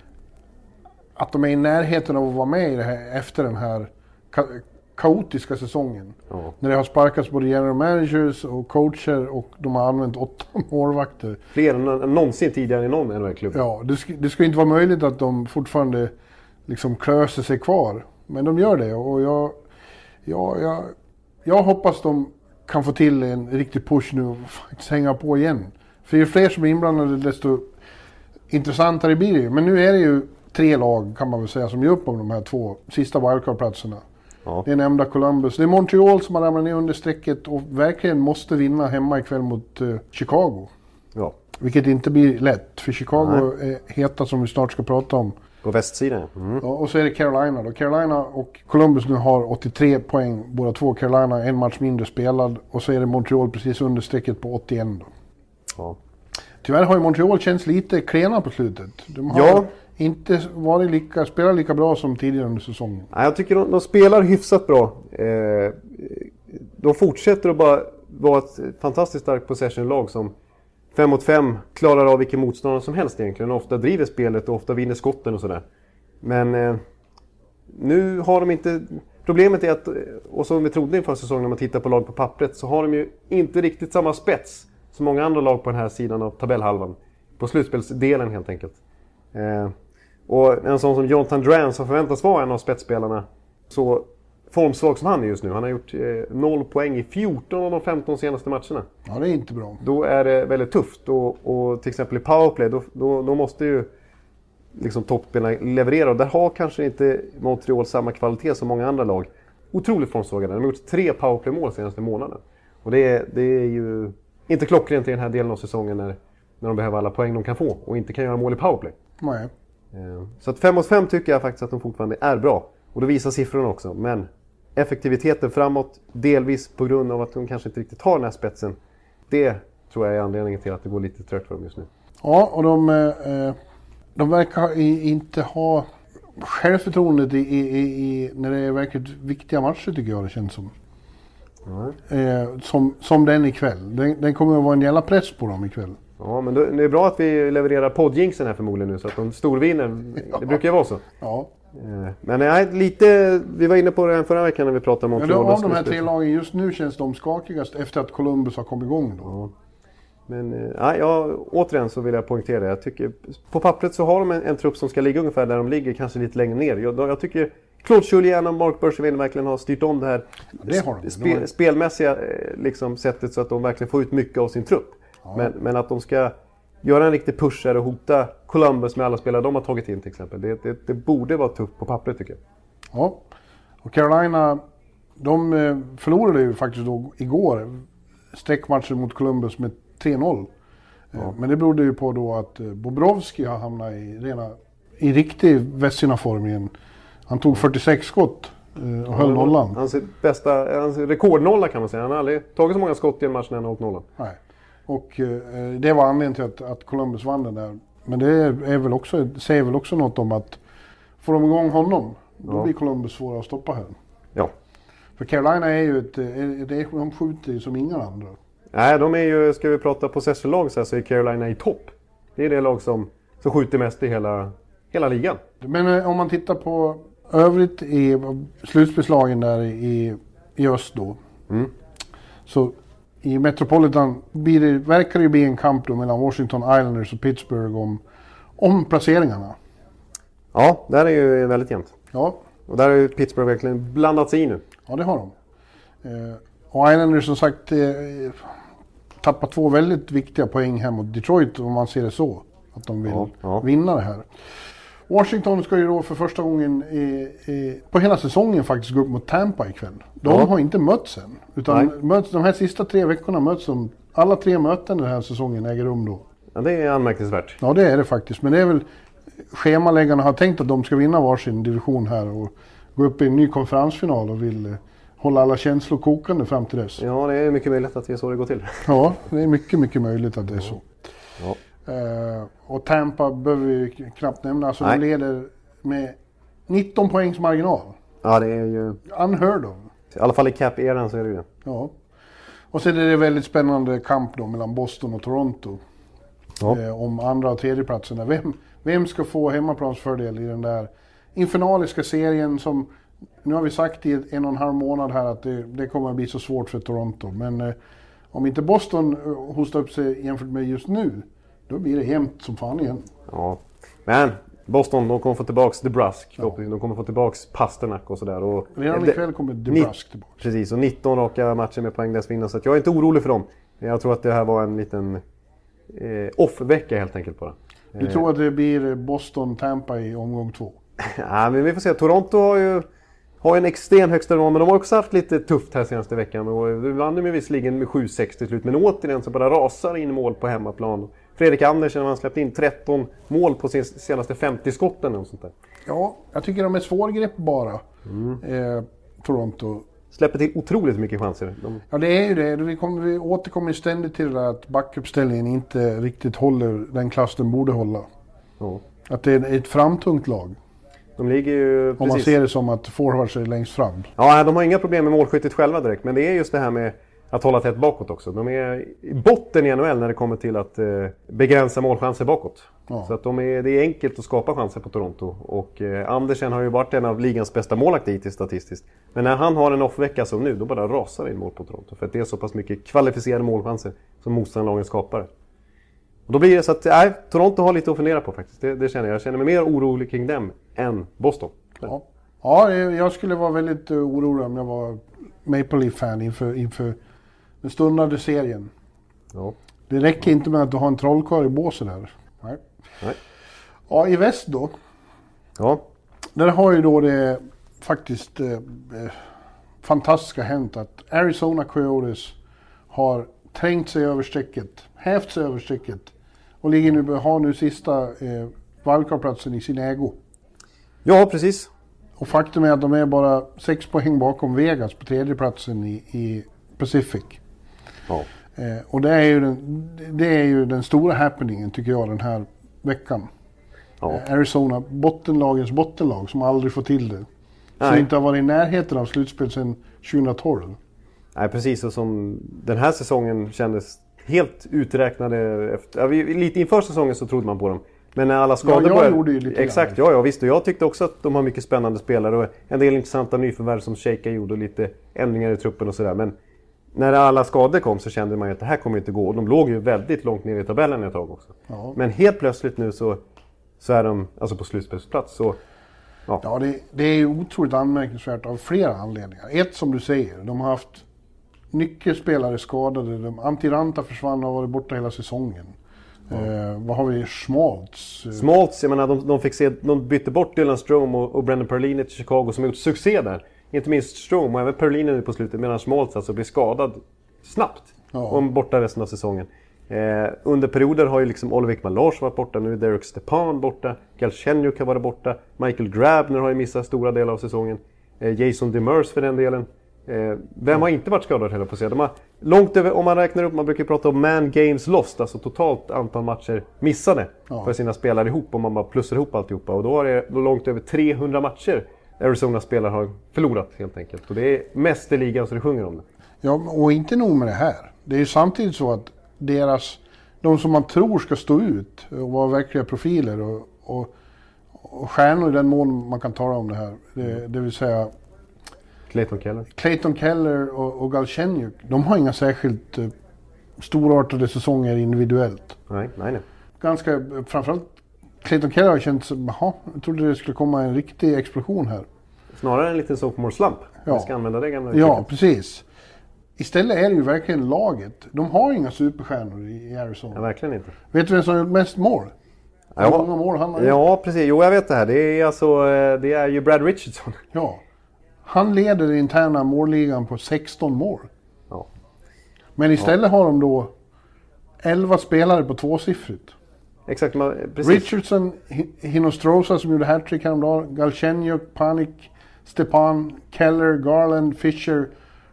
att de är i närheten av att vara med i det här efter den här ka- kaotiska säsongen. Ja. När det har sparkats både general managers och coacher och de har använt åtta målvakter. Fler än någonsin tidigare i någon N H L-klubb. Ja, det, sk- det ska inte vara möjligt att de fortfarande liksom klöser sig kvar. Men de gör det och jag, jag, jag, jag hoppas de kan få till en riktig push nu och faktiskt hänga på igen. För ju fler som är inblandade desto intressantare blir det ju. Men nu är det ju tre lag kan man väl säga som gör upp om de här två sista wildcard-platserna. Ja. Det är nämnda Columbus. Det är Montreal som har ramlat ner under strecket och verkligen måste vinna hemma ikväll mot uh, Chicago. Ja. Vilket inte blir lätt, för Chicago Nej. är heta som vi snart ska prata om. På västsidan. Mm. Ja, och så är det Carolina då. Carolina och Columbus nu har åttiotre poäng. Båda två. Carolina en match mindre spelad. Och så är det Montreal precis under strecket på åttioen då. Ja. Tyvärr har ju Montreal känts lite klena på slutet. De har ja. inte varit lika, spelat lika bra som tidigare under säsongen. Ja, jag tycker de, de spelar hyfsat bra. Eh, de fortsätter att bara vara ett fantastiskt starkt possession-lag som fem mot fem klarar av vilken motståndare som helst egentligen. Ofta driver spelet och ofta vinner skotten och sådär. Men eh, nu har de inte... Problemet är att, och som vi trodde inför säsongen när man tittar på lag på pappret, så har de ju inte riktigt samma spets som många andra lag på den här sidan av tabellhalvan. På slutspelsdelen helt enkelt. Eh, och en sån som Jonathan Drouin som förväntas vara en av spetsspelarna, så formsvag som han är just nu. Han har gjort eh, noll poäng i fjorton av de femton senaste matcherna. Ja, det är inte bra. Då är det väldigt tufft. Och, och till exempel i powerplay, då, då, då måste ju liksom toppspelarna leverera. Och där har kanske inte Montreal samma kvalitet som många andra lag. Otroligt formsvaga. De har gjort tre powerplay-mål senaste månaden. Och det är, det är ju inte klockrent i den här delen av säsongen när, när de behöver alla poäng de kan få. Och inte kan göra mål i powerplay. Nej. Så att fem mot fem tycker jag faktiskt att de fortfarande är bra. Och då visar siffrorna också. Men effektiviteten framåt, delvis på grund av att de kanske inte riktigt har den här spetsen. Det tror jag är anledningen till att det går lite trött för dem just nu. Ja, och de, eh, de verkar inte ha självförtroendet i, i, i, när det är verkligt viktiga matcher tycker jag det känns som. Mm. Eh, som, som den ikväll. Den, den kommer att vara en jävla press på dem ikväll. Ja, men då, det är bra att vi levererar poddjingsen här förmodligen nu så att de storvinner. Ja. Det brukar ju vara så. Ja. Men nej, lite, vi var inne på det förra veckan när vi pratade om Montreal. Ja, av de här tre lagen just nu känns de skakigast efter att Columbus har kommit igång då. Men ja, jag, återigen så vill jag poängtera det. Jag tycker, på pappret så har de en, en trupp som ska ligga ungefär där de ligger, kanske lite längre ner. Jag, jag tycker Claude Julien och Mark Bergevin verkligen har styrt om det här ja, det har de. spe, de har... spelmässiga liksom, sättet så att de verkligen får ut mycket av sin trupp. Ja. Men, men att de ska göra en riktig push och hota Columbus med alla spelare de har tagit in till exempel. Det, det, det borde vara tufft på pappret tycker jag. Ja, och Carolina, de förlorade ju faktiskt då igår sträckmatchen mot Columbus med tre noll. Ja. Men det berodde ju på då att Bobrovski har hamnat i, rena, i riktig Vessina-form igen. Han tog fyrtiosex skott och höll ja, nollan. Hans bästa, hans rekordnolla kan man säga. Han har aldrig tagit så många skott i en match när han har åkt nollan. Nej. Och eh, det var anledningen till att, att Columbus vann den där. Men det är väl också, säger väl också något om att får de igång honom, då ja. blir Columbus svåra att stoppa här. Ja. För Carolina är ju ett, det är, de skjuter ju som inga andra. Nej, de är ju, ska vi prata possession-lag så, här, så är Carolina i topp. Det är det lag som, som skjuter mest i hela, hela ligan. Men eh, om man tittar på övrigt i slutspelslagen där i, i öst då. Mm. Så i Metropolitan blir det, verkar det ju bli en kamp då mellan Washington Islanders och Pittsburgh om, om placeringarna. Ja, där är ju väldigt jämnt. Ja. Och där har ju Pittsburgh verkligen blandat sig i nu. Ja, det har de. Eh, och Islanders som sagt eh, tappat två väldigt viktiga poäng här mot Detroit om man ser det så. Att de vill ja, ja. vinna det här. Washington ska ju då för första gången i, i, på hela säsongen faktiskt gå upp mot Tampa ikväll. De ja. har inte mötts än. Utan möts, de här sista tre veckorna möts de. Alla tre möten den här säsongen äger rum då. Ja, det är anmärkningsvärt. Ja, det är det faktiskt. Men det är väl schemaläggarna har tänkt att de ska vinna varsin division här och gå upp i en ny konferensfinal och vill eh, hålla alla känslor kokande fram till dess. Ja, det är mycket möjligt att det är så det går till. Ja, det är mycket, mycket möjligt att det är så. Ja. Uh, och Tampa behöver vi knappt nämna. Alltså de leder med nitton poängs marginal. Ja, det är ju... Unheard of. I alla fall i cap-eran så är det ju det. Ja. Och sen är det väldigt spännande kamp då mellan Boston och Toronto. Ja. Uh, om andra och tredje platserna. Vem, vem ska få hemmaplansfördel i den där infernaliska serien som... Nu har vi sagt i en och en halv månad här att det, det kommer att bli så svårt för Toronto. Men uh, om inte Boston uh, hostar upp sig jämfört med just nu... Då blir det jämnt som fan igen. Ja, men Boston, de kommer få tillbaks DeBrusk. Ja. De kommer få tillbaks Pasternak och sådär. Och redan ikväll kommer DeBrusk tillbaka. Precis, och nitton raka matcher med poäng dessvinna. Så att jag är inte orolig för dem. Jag tror att det här var en liten eh, off-vecka helt enkelt bara. Du tror att det blir Boston-Tampa i omgång två? Ja, men vi får se. Toronto har ju har en extrem högsta nivå, men de har också haft lite tufft här senaste veckan. Och vi vann ju visserligen med sju sex till slut, men återigen så bara rasar in mål på hemmaplan. Fredrik Andersen har släppt in tretton mål på sin senaste femtio skotten och sånt där. Ja, jag tycker de är svårgreppbara. Mm. Eh, Toronto. Släpper till otroligt mycket chanser. De... Ja, det är ju det. Vi, kommer, vi återkommer ständigt till det att backuppställningen inte riktigt håller den klass den borde hålla. Ja. Att det är ett framtungt lag. De ligger ju... Om precis. Man ser det som att forwards är längst fram. Ja, de har inga problem med målskyttet själva direkt. Men det är just det här med att hålla tätt bakåt också. De är i botten i N H L när det kommer till att eh, begränsa målchanser bakåt. Ja. Så att de är, det är enkelt att skapa chanser på Toronto. Och eh, Andersen har ju varit en av ligans bästa målakter hittills statistiskt. Men när han har en off-vecka som nu, då bara rasar in mål på Toronto. För att det är så pass mycket kvalificerade målchanser som motståndarlagen skapar. Och då blir det så att nej, Toronto har lite att fundera på faktiskt. Det, det känner jag. Jag känner mig mer orolig kring dem än Boston. Ja, ja jag skulle vara väldigt orolig om jag var Maple Leaf-fan inför, inför den stundande serien. Ja. Det räcker inte med att du har en trollkarl i båset där. Nej. Nej. Ja, i väst då. Ja. Där har ju då det faktiskt eh, fantastiska hänt att Arizona Coyotes har trängt sig över strecket, hävt sig över strecket och ligger nu, har nu sista eh, wildcard-platsen i sin ägo. Ja, precis. Och faktum är att de är bara sex poäng bakom Vegas på tredje platsen i, i Pacific. Ja. Eh, och det är, ju den, det är ju den stora happeningen tycker jag den här veckan. Ja. Eh, Arizona, bottenlagens bottenlag som aldrig får till det. Nej. Som inte har varit i närheten av slutspel sedan tjugohundratolv. Nej, precis. Och som den här säsongen kändes helt uträknade. Efter, ja, vi, lite inför säsongen så trodde man på dem. Men när alla skador ja, jag började... gjorde ju lite exakt, ja, ja, visst. Och jag tyckte också att de har mycket spännande spelare och en del intressanta nyförvärv som Sheika gjorde och lite ändringar i truppen och sådär. Men när alla skador kom så kände man ju att det här kommer inte gå. De låg ju väldigt långt ner i tabellen ett tag också. Ja. Men helt plötsligt nu så, så är de alltså på slutspelsplats. Så, ja, ja det, det är ju otroligt anmärkningsvärt av flera anledningar. Ett, som du säger, de har haft nyckelspelare skadade. De, Antiranta försvann och har varit borta hela säsongen. Ja. Eh, vad har vi? Schmaltz. Schmaltz, jag menar, de, de, fick se, de bytte bort Dylan Strome och, och Brendan Perlini till Chicago som har gjort succé där. Inte minst Strome och även Perlini nu på slutet, medan Schmaltz alltså blir skadad snabbt. Ja. Och borta resten av säsongen. Eh, under perioder har ju liksom Oliver Ekman-Larsson varit borta, nu är Derek Stepan borta, Galchenyuk har varit borta, Michael Grabner har ju missat stora delar av säsongen, eh, Jason Demers för den delen. Eh, vem har inte varit skadad heller på att säga? De har långt över, om man räknar upp, man brukar prata om man games lost, alltså totalt antal matcher missade ja. för sina spelare ihop, om man bara plussar ihop alltihopa. Och då är det då långt över trehundra matcher Arizona spelare har förlorat helt enkelt. Och det är mest i ligan så det sjunger om det. Ja, och inte nog med det här. Det är ju samtidigt så att deras, de som man tror ska stå ut och vara verkliga profiler och, och, och stjärnor i den mån man kan tala om det här. Det, det vill säga Clayton Keller. Clayton Keller och, och Galchenyuk, de har inga särskilt uh, storartade säsonger individuellt. Nej, nej, nej. Ganska, framförallt Clayton Keller har känt som, jaha, jag trodde det skulle komma en riktig explosion här. Snarare en liten sophomore slump. Ja. Vi ska använda det gamla. Ja, precis. Istället är det ju verkligen laget. De har inga superstjärnor i Arizona. Ja, verkligen inte. Vet du vem som har gjort mest mål? Ja, Hur många mål han har gjort? Ja, precis. Jo, jag vet det här. Det är, alltså, det är ju Brad Richardson. Ja. Han leder den interna målligan på sexton mål. Ja. Men istället ja. har de då elva spelare på tvåsiffrigt. Exakt, man, precis. Richardson, Hinostroza som gjorde hattrick häromdagen, Galchenyuk, Panik, Stepan, Keller, Garland, Fisher,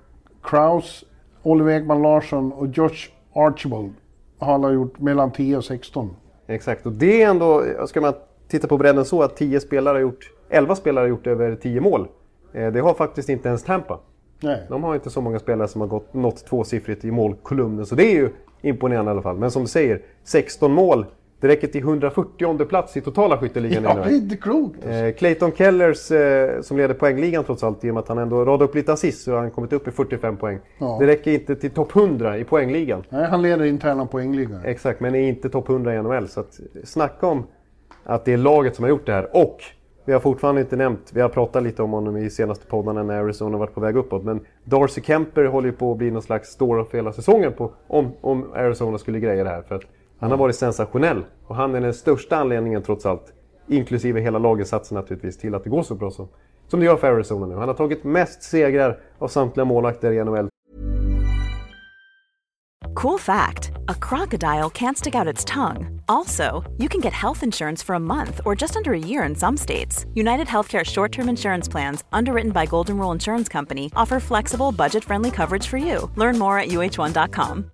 Kraus, Oliver Ekman-Larsson och Josh Archibald har alla gjort mellan tio och sexton. Exakt, och det är ändå, ska man titta på bredden så att tio spelare har gjort, elva spelare har gjort över tio mål. Det har faktiskt inte ens Tampa. Nej. De har inte så många spelare som har gått något tvåsiffrigt i målkolumnen, så det är ju imponerande i alla fall. Men som du säger, sexton mål, det räcker till hundrafyrtionde plats i totala skytteligan. Ja, det är inte klokt. Alltså. Clayton Kellers eh, som leder poängligan trots allt, i och med att han ändå radar upp lite assist så har han kommit upp i fyrtiofem poäng. Ja. Det räcker inte till topp hundra i poängligan. Nej, han leder interna poängligan. Exakt, men är inte topp hundra i N H L. Så att, snacka om att det är laget som har gjort det här. Och vi har fortfarande inte nämnt, vi har pratat lite om honom i senaste poddarna när Arizona varit på väg uppåt. Men Darcy Kemper håller ju på att bli någon slags story för hela säsongen på, om, om Arizona skulle greja det här. För att han har varit sensationell och han är den största anledningen trots allt, inklusive hela laginsatsen naturligtvis, till att det går så bra som, som det gör för Arizona nu. Han har tagit mest segrar av samtliga målvakter i N H L. Cool fact, a crocodile can't stick out its tongue. Also, you can get health insurance for a month or just under a year in some states. United Healthcare short-term insurance plans, underwritten by Golden Rule Insurance Company, offer flexible, budget-friendly coverage for you. Learn more at U H one dot com.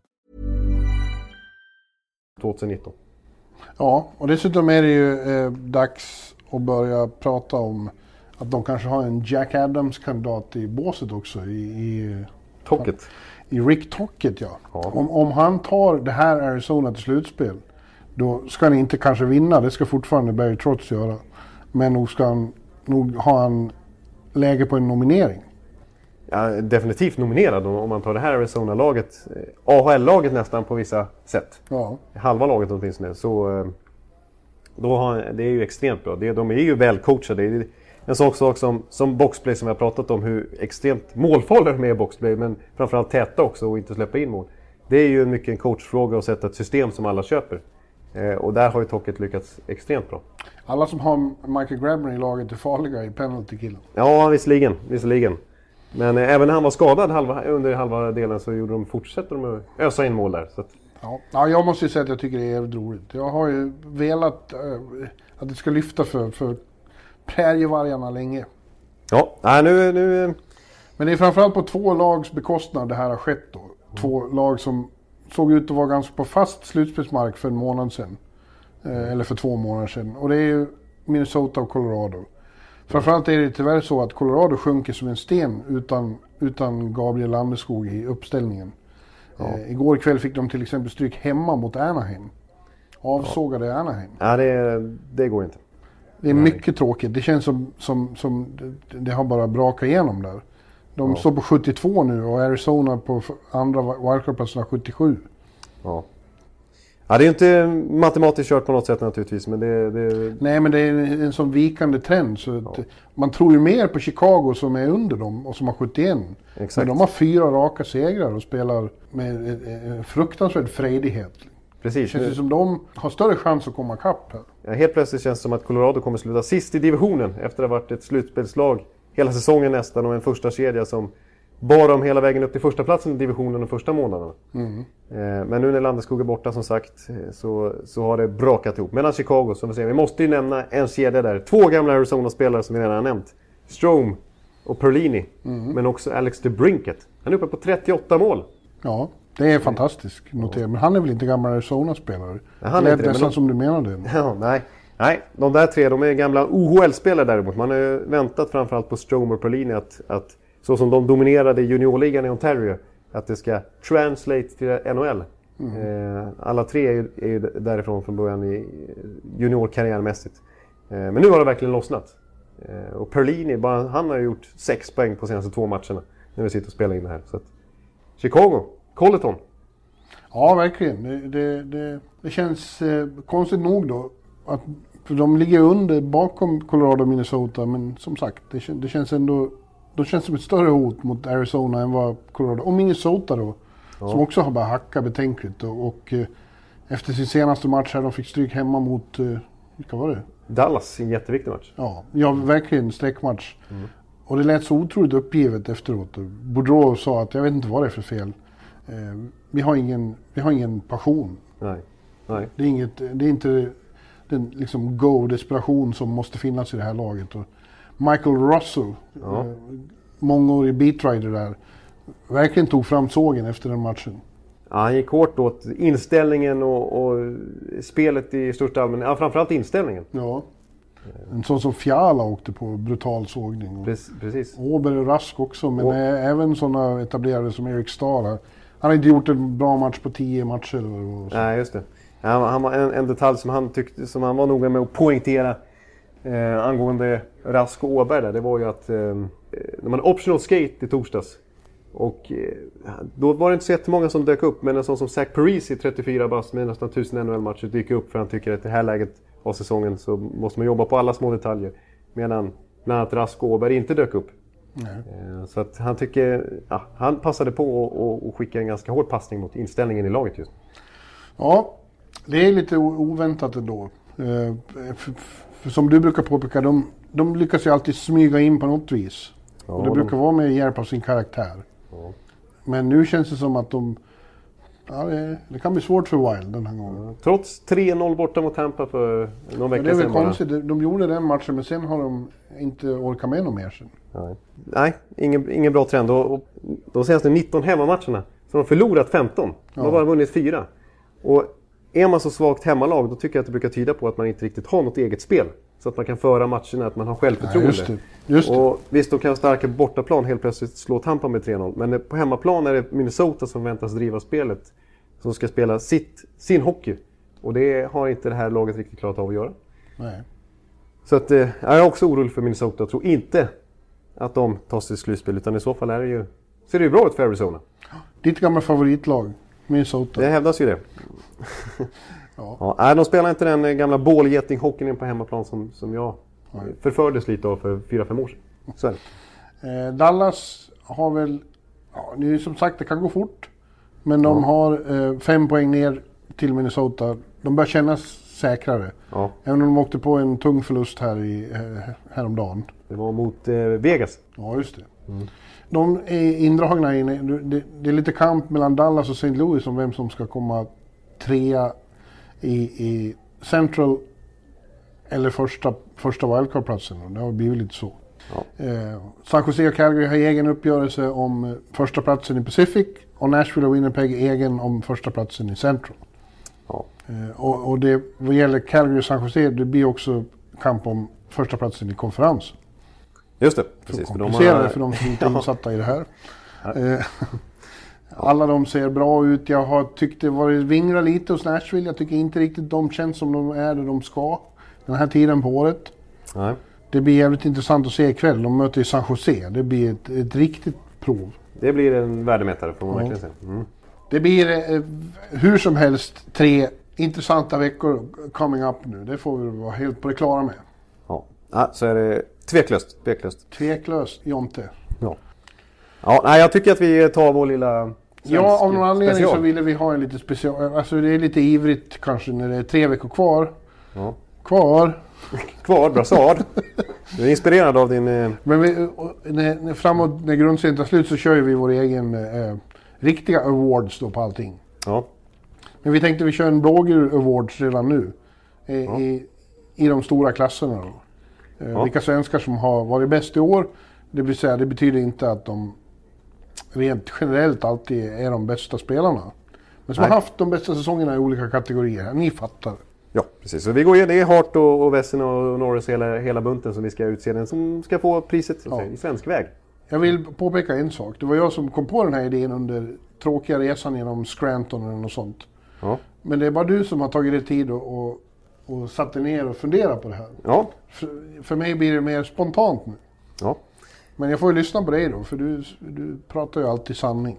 tjugonitton. Ja, och dessutom är det ju eh, dags att börja prata om att de kanske har en Jack Adams-kandidat i båset också. I, i, Tocket. I Rick Tocket, ja. ja. Om, om han tar det här Arizona till slutspel, då ska han inte kanske vinna. Det ska fortfarande Barry Trotz göra. Men nog ska han nog ha en läge på en nominering. Ja, definitivt nominerad om man tar det här Arizona-laget, A H L-laget nästan på vissa sätt. Ja. Halva laget åtminstone. Så då har, det är ju extremt bra. Det, de är ju välcoachade. Det är en sak, sak som, som boxplay som vi har pratat om, hur extremt målfarliga de är i boxplay, men framförallt täta också och inte släppa in mål. Det är ju mycket en coachfråga att sätta ett system som alla köper. Eh, och där har ju Tocket lyckats extremt bra. Alla som har Michael Grabner i laget är farliga i penalty-killen. Ja, visserligen. visserligen. Men eh, även när han var skadad halva, under halva delen så gjorde de, fortsätter de att ösa in mål där. Så att... ja. ja, jag måste ju säga att jag tycker det är roligt. Jag har ju velat äh, att det ska lyfta för, för prärievargarna länge. Ja, nej, nu, nu... Men det är framförallt på två lags bekostnad det här har skett då. Två lag som såg ut att vara ganska på fast slutspelsmark för en månad sedan. Eh, eller för två månader sedan. Och det är ju Minnesota och Colorado. Framförallt är det tyvärr så att Colorado sjunker som en sten utan, utan Gabriel Landeskog i uppställningen. Ja. Eh, igår kväll fick de till exempel stryk hemma mot Anaheim. Avsågade ja. Anaheim. Ja, det, det går inte. Det är mycket tråkigt. Det känns som, som, som det, det har bara brakat igenom där. De ja. står på sjuttiotvå nu och Arizona på andra wildcard-platserna sjuttiosju. Ja. Ja, det är ju inte matematiskt kört på något sätt naturligtvis, men det... det... Nej, men det är en, en sån vikande trend. Så ja. att man tror ju mer på Chicago som är under dem och som har sjuttioen. Exakt. Men de har fyra raka segrar och spelar med en fruktansvärd frejdighet. Precis. Det känns ju som de har större chans att komma kapp här. Ja, helt plötsligt känns det som att Colorado kommer sluta sist i divisionen efter att ha varit ett slutspelslag hela säsongen nästan och en första kedja som bar dem hela vägen upp till första platsen i divisionen de första månaderna. Mm. Eh, men nu när Landeskog är borta som sagt så, så har det brakat ihop. Medan Chicago, som vi säger, vi måste ju nämna en kedja där. Två gamla Arizona-spelare som vi redan har nämnt. Strome och Perlini, mm. men också Alex DeBrincat. Han är uppe på trettioåtta mål. Ja, det är fantastiskt notera. Men han är väl inte gammal Arizona-spelare? Nej, han är inte det. Nästan de... som du menade. Ja, nej. Nej, de där tre, de är gamla O H L-spelare däremot. Man har ju väntat framförallt på Strome och Perlini att, att så som de dominerade juniorligan i Ontario, att det ska translate till N H L. Mm. Eh, alla tre är ju, är ju därifrån från början i juniorkarriärmässigt. Eh, men nu har det verkligen lossnat. Eh, och Perlini, bara, han har gjort sex poäng på senaste två matcherna när vi sitter och spelar in det här. Så att, Chicago, Colleton. Ja, verkligen. Det, det, det, det känns eh, konstigt nog då att för de ligger under bakom Colorado och Minnesota, men som sagt, det, det känns ändå då känns det som ett större hot mot Arizona än vad Colorado och Minnesota då, ja. Som också har bara hackat betänkligt och, och eh, efter sin senaste match här de fick stryk hemma mot eh, vilka var det? Dallas, en jätteviktig match. Ja, ja verkligen sträckmatch. Mm. Och det lät så otroligt uppgivet efteråt. Boudreau sa att jag vet inte vad det är för fel. Eh, vi har ingen vi har ingen passion. Nej. Nej. Det är inget det är inte den liksom go-desperation som måste finnas i det här laget. Och Michael Russell, ja. eh, mångårig beatrider där, verkligen tog fram sågen efter den matchen. Ja, han gick hårt åt inställningen och, och spelet i största allmänhet. Ja, framförallt inställningen. Ja. En sån som Fiala åkte på brutal sågning. Och precis. Åberg och Rask också, men och, även sådana etablerade som Erik Stahl. Han har inte gjort en bra match på tio matcher. Och så. Nej, just det. Han, han var en, en detalj som han tyckte, som han var noga med att poängtera eh, angående Rask och Åberg där, det var ju att eh, när man optional skate i torsdags och eh, då var det inte så jättemånga som dök upp, men en sån som Zach Parise i trettiofyra bast med nästan tusen N H L-matcher dyker upp för han tycker att i det här läget av säsongen så måste man jobba på alla små detaljer, medan bland annat Rask och Åberg inte dök upp. Eh, så att han tycker, ja, han passade på att skicka en ganska hård passning mot inställningen i laget just. Ja, det är lite oväntat ändå. Eh, för, för som du brukar påpeka, de, de lyckas ju alltid smyga in på något vis. Ja, och det de... brukar vara med hjälp av sin karaktär. Ja. Men nu känns det som att de... Ja, det, det kan bli svårt för Wild den här gången. Ja, trots tre noll borta mot Tampa för någon vecka sedan. Det är väl konstigt. De, de gjorde den matchen, men sen har de inte orkat med någon mer sen. Nej, Nej ingen, ingen bra trend. Och, och de senaste nitton hemmamatcherna så har de förlorat femton. De har ja. bara vunnit fyra. Och är man så svagt hemmalag, då tycker jag att det brukar tyda på att man inte riktigt har något eget spel. Så att man kan föra matcherna, att man har självförtroende. Ja, just det. Just det. Och visst, de kan starka bortaplan helt plötsligt slå Tampa med tre noll. Men på hemmaplan är det Minnesota som väntas driva spelet. Som ska spela sitt, sin hockey. Och det har inte det här laget riktigt klarat av att göra. Nej. Så att, eh, jag är också orolig för Minnesota. Jag tror inte att de tar sig till slutspel. Utan i så fall är det ju, ser det ju bra ut för Arizona. Ditt gamla favoritlag, Minnesota. Det hävdas ju det. Ja. Ja, de spelar inte den gamla bålgeting-hockeyn på hemmaplan som, som jag Nej. förfördes lite av för fyra fem år sedan. Så är det. Eh, Dallas har väl, ja, det är som sagt det kan gå fort. Men de ja. har eh, fem poäng ner till Minnesota. De börjar kännas säkrare. Ja. Även om de åkte på en tung förlust här i, eh, häromdagen. Det var mot eh, Vegas. Ja, just det. Mm. De är indragna i, det, det är lite kamp mellan Dallas och Saint Louis om vem som ska komma trea i, i Central eller första, första wildcard-platsen. Det har blivit lite så. Ja. Eh, San Jose och Calgary har egen uppgörelse om första platsen i Pacific och Nashville och Winnipeg egen om första platsen i Central. Ja. Eh, och, och det, vad gäller Calgary och San Jose, det blir också kamp om första platsen i konferensen. Just det, precis. För komplicerade för de, har... för de som inte är insatta i det här. Eh, alla de ser bra ut. Jag har tyckt det varit vingra lite hos Nashville. Jag tycker inte riktigt de känns som de är där de ska den här tiden på året. Nej. Det blir jävligt intressant att se ikväll. De möter ju San Jose. Det blir ett, ett riktigt prov. Det blir en värdemätare får man Ja. verkligen säga. Mm. Det blir eh, hur som helst tre intressanta veckor coming up nu. Det får vi vara helt på det klara med. Ja. Ja, så är det tveklöst. Tveklöst. Tveklöst, Jonte. Ja. Ja, nej, jag tycker att vi tar vår lilla Ja, av någon anledning special. så ville vi ha en lite special. Alltså det är lite ivrigt kanske när det är tre veckor kvar. Ja. Kvar. Kvar, brassard. Du är inspirerad av din... Eh... Men vi, och, när, när, framåt när grundserien tar slut så kör ju vi vår egen eh, riktiga awards då på allting. Ja. Men vi tänkte vi kör en blågur awards redan nu. Eh, Ja. i, I de stora klasserna då. Eh, Ja. Vilka svenskar som har varit bäst i år. Det vill säga, det betyder inte att de rent generellt alltid är de bästa spelarna. Men som Nej. har haft de bästa säsongerna i olika kategorier. Ni fattar. Ja, precis. Så vi går igen. Det är Hart och, och Wesson och Norris hela, hela bunten som vi ska utse. Den som ska få priset så att Ja. säga, i svensk väg. Jag vill påpeka en sak. Det var jag som kom på den här idén under tråkiga resan genom Scranton eller något sånt. Ja. Men det är bara du som har tagit dig tid och, och, och satt dig ner och funderat på det här. Ja. För, för mig blir det mer spontant nu. Ja. Men jag får ju lyssna på dig då, för du, du pratar ju alltid sanning.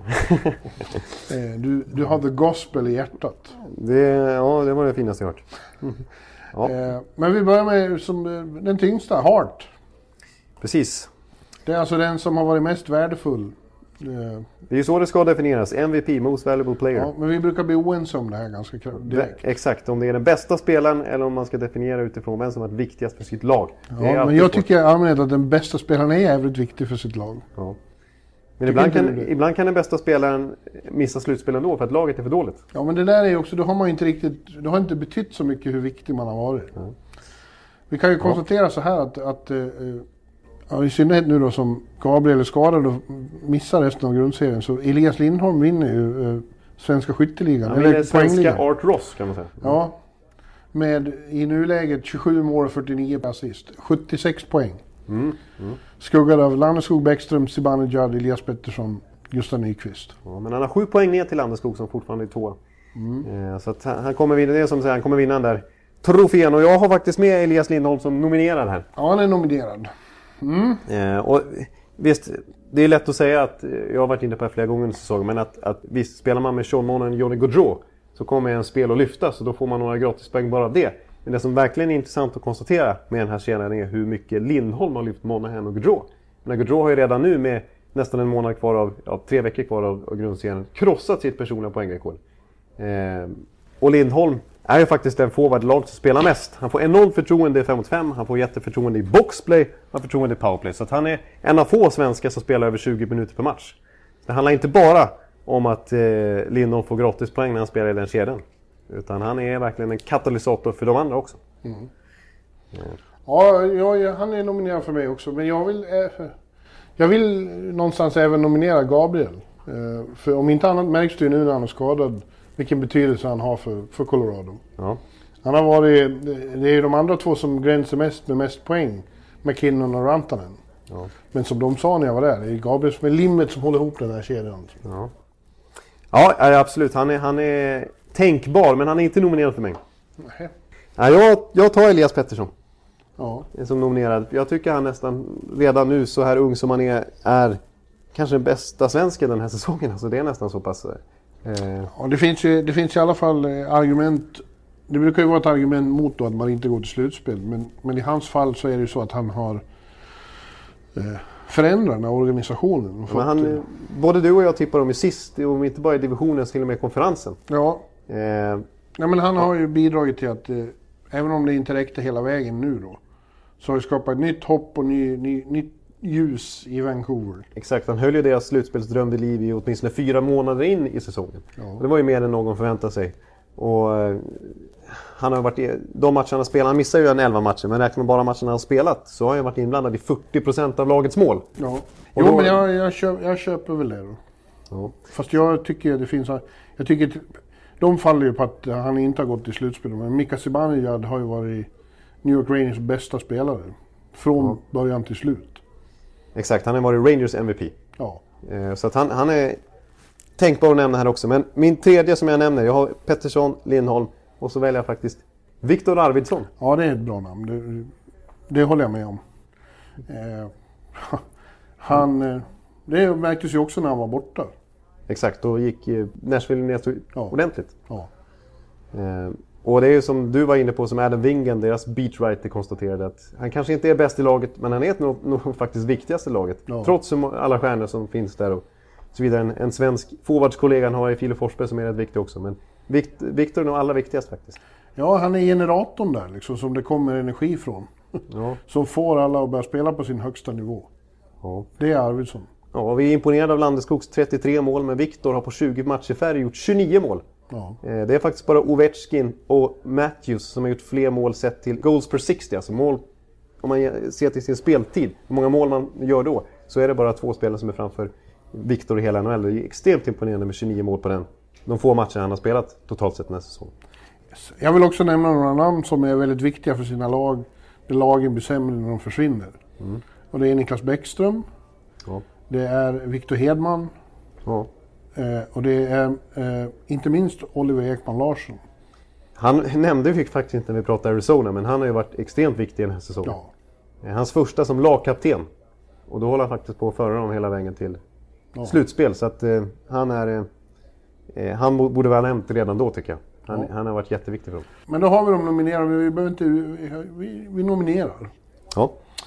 eh, du, du har the gospel i hjärtat. Det, ja, det var det finaste jag hört. Ja. Eh, men vi börjar med som, eh, den tyngsta, Hart. Precis. Det är alltså den som har varit mest värdefull. Eh, Det är ju så det ska definieras. M V P, Most Valuable Player. ja, men vi brukar bli oense om det här ganska kra- direkt. Exakt, om det är den bästa spelaren eller om man ska definiera utifrån vem som är viktigast för sitt lag. Det är Ja, men alltid jag svårt. tycker i allmänhet att den bästa spelaren är jävligt viktig för sitt lag. Ja. Men ibland inte kan, du det? ibland kan den bästa spelaren missa slutspel ändå för att laget är för dåligt. Ja, men det där är ju också, då har man ju inte riktigt, det har inte betytt så mycket hur viktig man har varit. Mm. Vi kan ju konstatera så här att, att eh, ja, i synnerhet nu då som Gabriel är skadad och missar resten av grundserien, så Elias Lindholm vinner ju eh, svenska skytteligan. Han är svenska poängligan. Art Ross kan man säga. Ja, med i nuläget tjugosju mål och fyrtionio assist. sjuttiosex poäng. Mm. Mm. Skuggad av Landeskog, Bäckström, Zibanejad, Elias Pettersson, Gustav Nyqvist. Ja, men han har sju poäng ner till Landeskog som fortfarande är tvåa. Mm. Eh, så att han, han kommer vinna, det är som säger, han kommer vinna den där trofén. Och jag har faktiskt med Elias Lindholm som nominerad här. Ja, han är nominerad. Mm. Eh, och visst, det är lätt att säga att, jag har varit inne på det flera gånger under säsongen, men att, att visst, spelar man med Sean Monahan och Johnny Gaudreau så kommer en spel att lyftas och då får man några gratispoäng bara av det. Men det som verkligen är intressant att konstatera med den här serien är hur mycket Lindholm har lyft Monahan och Gaudreau. Men Gaudreau har ju redan nu med nästan en månad kvar av, ja, tre veckor kvar av, av grundserien krossat sitt personliga poängrekord. Eh, och Lindholm är ju faktiskt den forward lag som spelar mest. Han får enormt förtroende i fem mot fem, han får jätteförtroende i boxplay, han får förtroende i powerplay. Så att han är en av få svenskar som spelar över tjugo minuter per match. Det handlar inte bara om att eh, Lindholm får gratispoäng när han spelar i den kedjan. Utan han är verkligen en katalysator för de andra också. Mm. Ja, ja, han är nominerad för mig också. Men jag vill, eh, jag vill någonstans även nominera Gabriel. Eh, för om inte annat märks det ju nu när han är skadad vilken betydelse han har för, för Colorado. Ja. Han har varit, det är ju de andra två som gränsar mest med mest poäng. McKinnon och Rantanen. Ja. Men som de sa när jag var där, det är Gabriel som är limmet som håller ihop den här kedjan. Ja, ja absolut. Han är, han är tänkbar, men han är inte nominerad för mig. Nej. Ja, jag, jag tar Elias Pettersson Ja. som nominerad. Jag tycker han nästan redan nu, så här ung som han är, är kanske den bästa svensken den här säsongen. Alltså det är nästan så pass... Eh... Ja, det finns ju, det finns i alla fall eh, argument. Det brukar ju vara ett argument mot då att man inte går till slutspel. Men, men i hans fall så är det ju så att han har eh, förändrat den här organisationen. Men han, både du och jag tippar dem i sist, om inte bara i divisionen, till och med konferensen. Ja. Eh... Ja, men han har ju bidragit till att, eh, även om det inte räckte hela vägen nu då, så har det skapat ett nytt hopp och ny, ny, nytt ljus i Vancouver. Exakt, han höll ju deras slutspelsdröm vid liv i åtminstone fyra månader in i säsongen. Ja. Det var ju mer än någon förväntade sig. Och eh, han har varit i, de matcherna han spelar, han missar ju en elva matcher, men räknar man bara matcherna han har spelat så har han varit inblandad i fyrtio procent av lagets mål. Ja. Och Jo, då- men jag, jag, köper, jag köper väl det då. Ja. Fast jag tycker det finns... Jag tycker att de faller ju på att han inte har gått till slutspel. Men Mika Zibanejad har ju varit New York Rangers bästa spelare. Från Ja. början till slut. Exakt, han har varit Rangers M V P. Ja. Eh, så att han, han är tänkbar att nämna här också. Men min tredje som jag nämner, jag har Pettersson, Lindholm och så väljer jag faktiskt Viktor Arvidsson. Ja, det är ett bra namn. Det, det håller jag med om. Eh, han, eh, Det märktes ju också när han var borta. Exakt, då gick eh, Nashville ner så Ja. ordentligt. Ja. Eh, och det är ju som du var inne på, som Adam Wingen, deras beatwriter, konstaterade att han kanske inte är bäst i laget, men han är nog, nog faktiskt viktigast i laget. Ja. Trots alla stjärnor som finns där och så vidare. En, en svensk forwardskollega han har i Filip Forsberg som är rätt viktig också. Men Vikt, Viktor är nog allra viktigast faktiskt. Ja, han är generatorn där liksom, som det kommer energi från. Ja. Som får alla att börja spela på sin högsta nivå. Ja. Det är Arvidsson. Ja, vi är imponerade av Landeskogs trettiotre mål, men Viktor har på tjugo matcher färre gjort tjugonio mål. Ja. Eh, det är faktiskt bara Ovechkin och Matthews som har gjort fler mål sett till goals per sextio, alltså mål, om man ser till sin speltid, hur många mål man gör då, så är det bara två spelare som är framför Viktor i hela N H L. Det är extremt imponerande med tjugonio mål på den. De få matcher han har spelat totalt sett nästa säsong. Yes. Jag vill också nämna några namn som är väldigt viktiga för sina lag. Där lagen blir sämre när de försvinner. Mm. Och det är Niklas Bäckström. Ja. Det är Victor Hedman. Ja. Eh, och det är eh, inte minst Oliver Ekman Larsson. Han nämnde vi faktiskt inte när vi pratade Arizona, men han har ju varit extremt viktig i den här säsongen. Ja. Hans första som lagkapten. Och då håller han faktiskt på att föra dem hela vägen till ja. slutspel. Så att eh, han är eh, han borde vara nämnt redan då, tycker jag. Han, ja. han har varit jätteviktig för dem. Men då har vi dem nominerade, men vi behöver inte... Vi, vi, vi nominerar. Ja.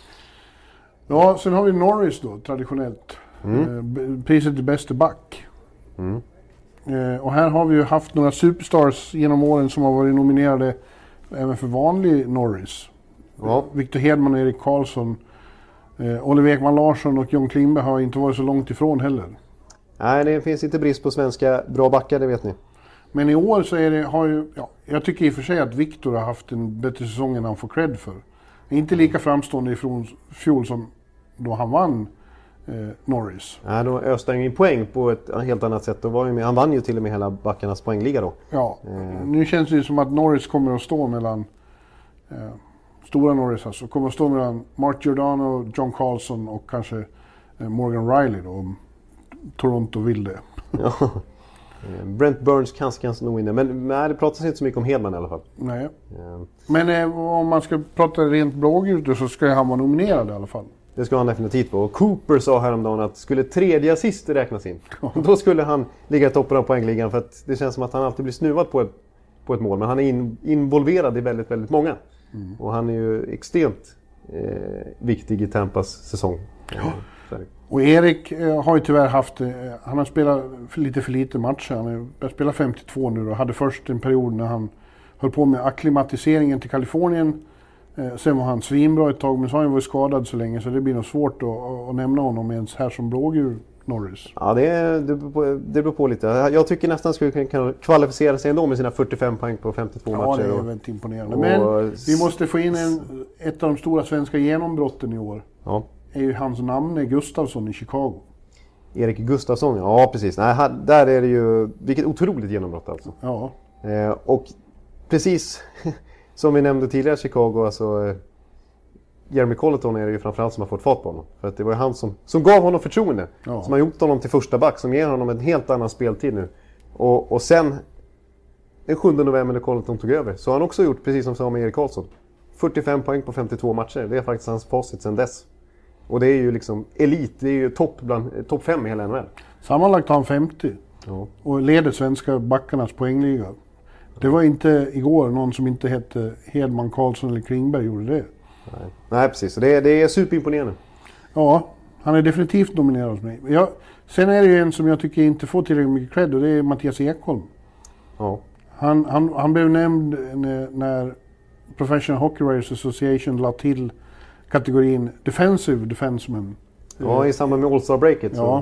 Ja, sen har vi Norris då, traditionellt. Mm. Eh, priset till bästa back. Mm. Eh, och här har vi ju haft några superstars genom åren som har varit nominerade även för vanlig Norris. Ja. Victor Hedman och Erik Karlsson. Eh, Oliver Ekman Larsson och John Klingberg har inte varit så långt ifrån heller. Nej, det finns inte brist på svenska bra backar, det vet ni. Men i år så är det, har ju, ja, jag tycker i och för sig att Victor har haft en bättre säsong än han får cred för. Inte lika framstående i fjol som då han vann eh, Norris. Nej, då öste han ju in poäng på ett helt annat sätt. Då var ju med, han vann ju till och med hela backarnas poängliga då. Ja, eh. nu känns det ju som att Norris kommer att stå mellan, eh, stora Norris alltså, kommer att stå mellan Mark Giordano, John Carlson och kanske eh, Morgan Riley då, om Toronto vill det. Ja. Brent Burns kanske kan nog in det, men nej, det pratas inte så mycket om Hedman i alla fall. Nej. Ja. Men eh, om man ska prata rent blågult så ska han vara nominerad i alla fall. Det ska han definitivt vara. Och Cooper sa häromdagen att skulle tredje assist räknas in, då skulle han ligga i toppen av poängligan, för att det känns som att han alltid blir snuvad på ett, på ett mål. Men han är in, involverad i väldigt, väldigt många. Mm. Och han är ju extremt eh, viktig i Tampas säsong. Ja. Och Erik eh, har ju tyvärr haft, eh, han har spelat för lite för lite matcher. Han har spelat femtiotvå nu och hade först en period när han höll på med akklimatiseringen till Kalifornien. Eh, sen var han svinbra ett tag, men så har han varit skadad så länge så det blir nog svårt att, att, att nämna honom ens här som blågur Norris. Ja, det, det, beror på, det beror på lite. Jag tycker nästan skulle kunna kvalificera sig ändå med sina fyrtiofem poäng på femtiotvå ja, matcher. Ja, det är och, väldigt imponerande. Men och, vi måste få in en, ett av de stora svenska genombrotten i år. Ja. Är ju hans namn Gustafsson i Chicago. Erik Gustafsson, ja precis. Nej, här, där är det ju, vilket otroligt genombrott alltså. Ja. Eh, och precis som vi nämnde tidigare Chicago, alltså eh, Jeremy Colleton är det ju framförallt som har fått fart på honom. För att det var ju han som, som gav honom förtroende. Ja. Som har gjort honom till första back, som ger honom en helt annan speltid nu. Och, och sen, den sjunde november när Colleton tog över, så har han också gjort precis som sa med Erik Karlsson. fyrtiofem poäng på femtiotvå matcher, det är faktiskt hans facit sedan dess. Och det är ju liksom elit, det är ju topp bland topp fem i hela N H L. Sammanlagt har han femtio. Ja. Och leder svenska backarnas poängliga. Det var inte igår någon som inte hette Hedman, Karlsson eller Klingberg gjorde det. Nej, Nej precis. Det är, det är superimponerande. Ja, han är definitivt nominerad hos mig. Jag, sen är det ju en som jag tycker inte får tillräckligt mycket cred, och det är Mattias Ekholm. Ja. Han, han, han blev nämnd när, när Professional Hockey Writers Association la till kategorin Defensive Defenseman. Ja, i samband med All-Star-breaket. Ja.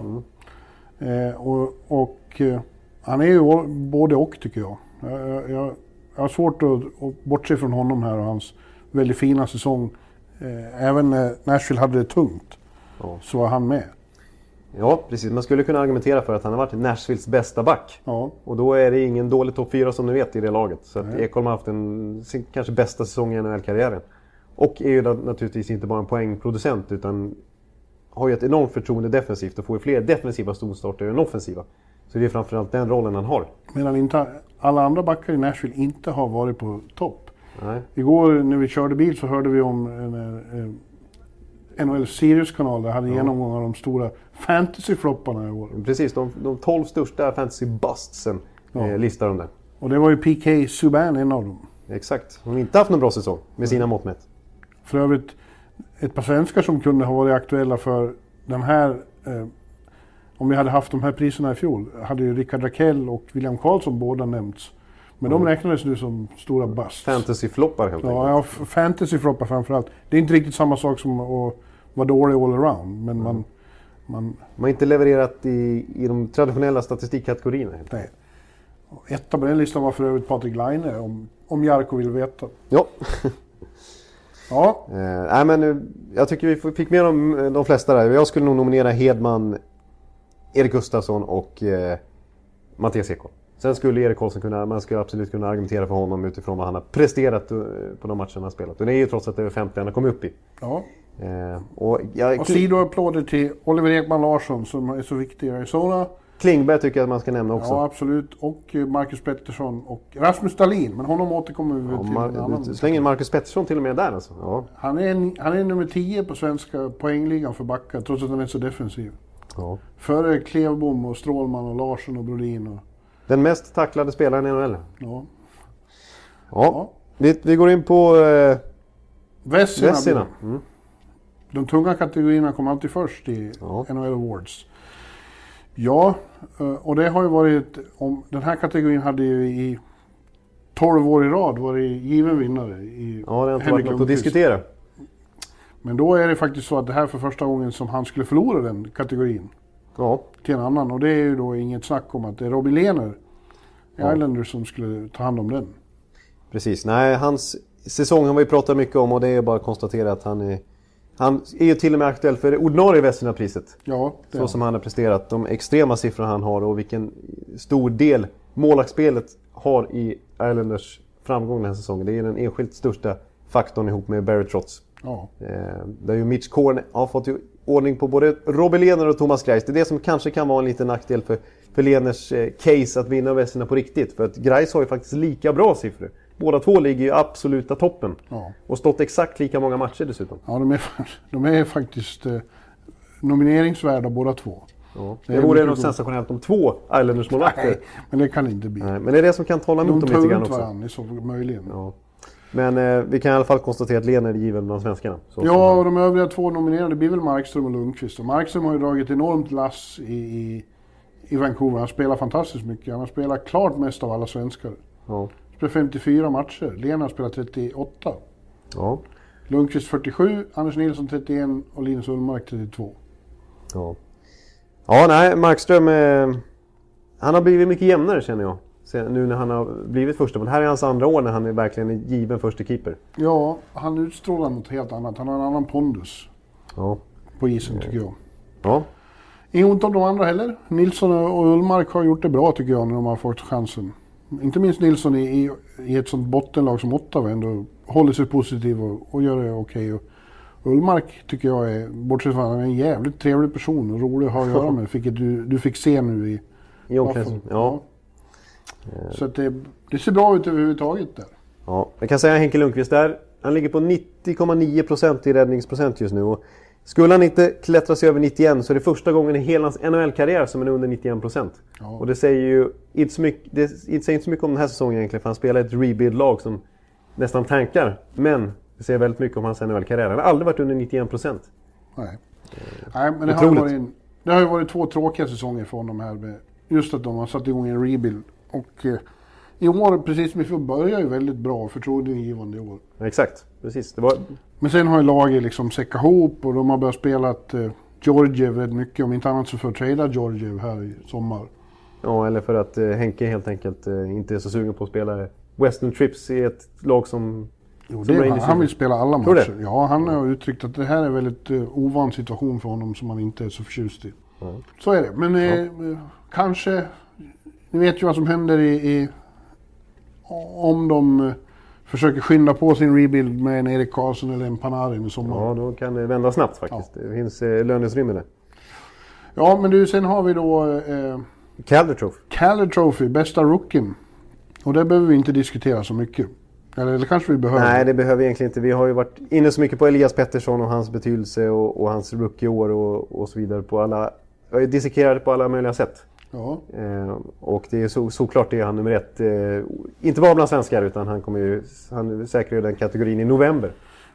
Mm. Eh, och och eh, han är ju både och tycker jag. Jag, jag, jag har svårt att, att bortse från honom här och hans väldigt fina säsong. Eh, även när Nashville hade det tungt, ja, så var han med. Ja, precis. Man skulle kunna argumentera för att han har varit Nashvilles bästa back. Ja. Och då är det ingen dålig topp fyra som ni vet i det laget. Så att Ekholm har haft en sin kanske bästa säsong i N H L-karriären. Och är ju naturligtvis inte bara en poängproducent, utan har ju ett enormt förtroende defensivt och får ju fler defensiva storstarter än offensiva. Så det är framförallt den rollen han har. Medan inte alla andra backar i Nashville inte har varit på topp. Nej. Igår när vi körde bil så hörde vi om en, en, N H L Sirius-kanal där hade ja. genomgång av de stora fantasy-flopparna i år. Precis, de, de tolv största fantasy-bustsen ja. eh, listar de där. Och det var ju P K Subban en av dem. Exakt, hon har inte haft någon bra säsong med sina mm. mått mätt. För övrigt, ett par svenskar som kunde ha varit aktuella för den här, eh, om vi hade haft de här priserna i fjol, hade ju Rickard Rakell och William Karlsson båda nämnts. Men mm. de räknades nu som stora busts. Fantasy-floppar helt ja, enkelt. Ja, fantasy-floppar framförallt. Det är inte riktigt samma sak som att vara dålig all around, men mm. man, man... Man har inte levererat i, i de traditionella statistikkategorierna. Helt Nej. Etta på den listan var för övrigt Patrik Laine, om, om Jarko vill veta. Ja. ja. Eh, nej, men jag tycker vi fick med de, de flesta där. Jag skulle nog nominera Hedman, Erik Gustafsson och eh, Mattias Ekholm. Sen skulle Erik Karlsson kunna, man skulle absolut kunna argumentera för honom utifrån vad han har presterat på de matcherna han har spelat. Och det är ju trots att det är femtio han har kommit upp i. Ja. Eh, och jag, och sidoapplåder till Oliver Ekman Larsson som är så viktig i Arizona. Klingberg tycker jag att man ska nämna också. Ja, absolut. Och Marcus Pettersson och Rasmus Dahlin. Men honom återkommer vi ja, till Mar- en annan. Slänger Marcus Pettersson till och med där alltså. Ja. Han, är en, han är nummer tio på svenska poängligan för backar trots att han är så defensiv. Ja. Före Klevbom och Strålman och Larsson och Brodin. Och... Den mest tacklade spelaren i N H L. Ja. Ja. ja. Vi, vi går in på eh, Vessina. Vessina. Mm. De tunga kategorierna kom alltid först i ja. N H L Awards. Ja, och det har ju varit, om den här kategorin hade ju i tolv år i rad varit given vinnare i ja, det har inte varit något att diskutera. Men då är det faktiskt så att det här för första gången som han skulle förlora den kategorin ja. till en annan. Och det är ju då inget snack om att det är Robin Lehner i ja. Islanders som skulle ta hand om den. Precis, nej hans säsong har vi pratat mycket om och det är bara att konstatera att han är Han är ju till och med aktuell för det ordinarie Vezina-priset. Ja, så ja. som han har presterat. De extrema siffror han har och vilken stor del målvaktsspelet har i Islanders framgång den här säsongen. Det är den enskilt största faktorn ihop med Barry Trotz. Ja. Eh, där ju Mitch Korn har fått ju ordning på både Robin Lehner och Thomas Greiss. Det är det som kanske kan vara en liten nackdel för, för Lehners eh, case att vinna Vezina på riktigt. För att Greiss har ju faktiskt lika bra siffror. Båda två ligger i absoluta toppen. Ja. Och stått exakt lika många matcher dessutom. Ja, de är, de är faktiskt eh, nomineringsvärda båda två. Ja. Det, det vore nog sensationellt om två Islanders-målvakter. Nej, men det kan inte bli. Nej, men det är det som kan tala emot dem lite grann också. De tar ut varandra, så möjligen. Ja. Men eh, vi kan i alla fall konstatera att Lehner är given bland svenskarna. Så ja, och de övriga två nominerade blir väl Markström och Lundqvist. Och Markström har ju dragit enormt lass i, i, i Vancouver. Han spelar fantastiskt mycket. Han har spelat klart mest av alla svenskar. Ja. Spelar femtiofyra matcher. Lehner spelar trettioåtta. Ja. Lundqvist fyrtiosju, Anders Nilsson trettioen och Linus Ullmark trettiotvå. Ja. Ja, nej, Markström eh, han har blivit mycket jämnare känner jag. Nu när han har blivit första. Men här är hans andra år när han är verkligen en given första keeper. Ja, han utstrålar något helt annat. Han har en annan pondus. Ja. På isen tycker jag. Ja. Inget ont om de andra heller. Nilsson och Ullmark har gjort det bra tycker jag när de har fått chansen. Inte minst Nilsson i, i, i ett sånt bottenlag som Ottawa ändå håller sig positiv och, och gör det okej. Okay. Ullmark tycker jag är, bortsett från att han är en jävligt trevlig person och rolig att ha att göra med. Vilket du, du fick se nu i... I omklädningen, ja. Så att det, det ser bra ut överhuvudtaget där. Ja, jag kan säga Henke Lundqvist där. Han ligger på nittio komma nio procent i räddningsprocent just nu. Och skulle han inte klättra sig över nittioen så är det första gången i hela hans N H L-karriär som är under nittioen procent. Ja. Och det säger ju inte så mycket, det säger inte så mycket om den här säsongen egentligen. För han spelar ett rebuild-lag som nästan tankar. Men det säger väldigt mycket om hans N H L-karriär. Han har aldrig varit under nittioen procent. Nej. Nej, men det har, varit, det har ju varit två tråkiga säsonger för honom här. Med just att de har satt igång en rebuild. Och eh, i år, precis som vi får börja ju väldigt bra förtroendegivande i år. Exakt, precis. Det var... Men sen har ju laget liksom säckat ihop och de har börjat spela ett, eh, Georgiev väldigt mycket. Om inte annat så för att trada Georgiev här i sommar. Ja, eller för att eh, Henke helt enkelt eh, inte är så sugen på att spela Western Trips i ett lag som... Jo, det är, han, han vill spela alla matcher. Ja, han har uttryckt att det här är en väldigt eh, ovan situation för honom som han inte är så förtjust i. Mm. Så är det. Men eh, ja. kanske... Ni vet ju vad som händer i, i om de uh, försöker skynda på sin rebuild med en Erik Karlsson eller en Panarin i sommar. Ja, då kan det vända snabbt faktiskt. Ja. Det finns uh, lönesrymmer där. Ja, men du, sen har vi då... Uh, Calder Trophy. Calder Trophy, bästa rookien. Och det behöver vi inte diskutera så mycket. Eller, eller kanske vi behöver? Nej, det behöver vi egentligen inte. Vi har ju varit inne så mycket på Elias Pettersson och hans betydelse och, och hans rookie-år och, och så vidare. På alla, jag är dissekerad på alla möjliga sätt. Ja. Eh, och det är så, såklart det är han nummer ett. Eh, inte bara bland svenskar, utan han kommer ju, han säkrar ju den kategorin i november.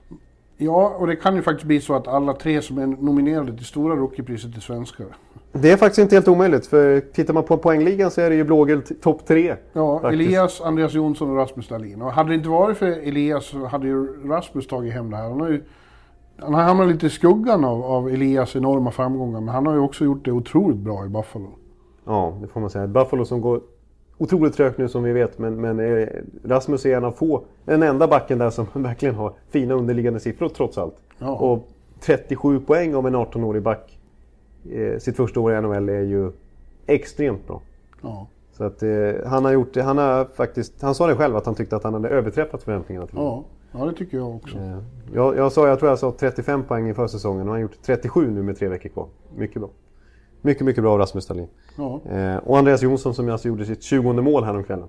Ja, och det kan ju faktiskt bli så att alla tre som är nominerade till stora rookiepriset är svenskar. Det är faktiskt inte helt omöjligt, för tittar man på poängligan så är det ju blågult topp tre. Ja, faktiskt. Elias, Andreas Jonsson och Rasmus Dahlin. Och hade det inte varit för Elias så hade ju Rasmus tagit hem det här. Han har ju han har hamnat lite i skuggan av, av Elias enorma framgångar, men han har ju också gjort det otroligt bra i Buffalo. Ja, det får man säga. Buffalo som går otroligt trögt nu som vi vet, men, men eh, Rasmus är en av få, den enda backen där som verkligen har fina underliggande siffror trots allt. Ja. Och trettiosju poäng av en arton-årig back eh, sitt första år i N H L är ju extremt bra. Ja. Så att eh, han har gjort det, han har faktiskt, han sa det själv att han tyckte att han hade överträffat förväntningarna till Ja. Ja, det tycker jag också. eh, jag, jag sa, jag tror jag sa trettiofem poäng i försäsongen och han har gjort trettiosju nu med tre veckor kvar. Mycket bra. Mycket, mycket bra Rasmus Dahlin. Ja. Eh, och Andreas Jonsson som alltså gjorde sitt tjugonde mål här om kvällen.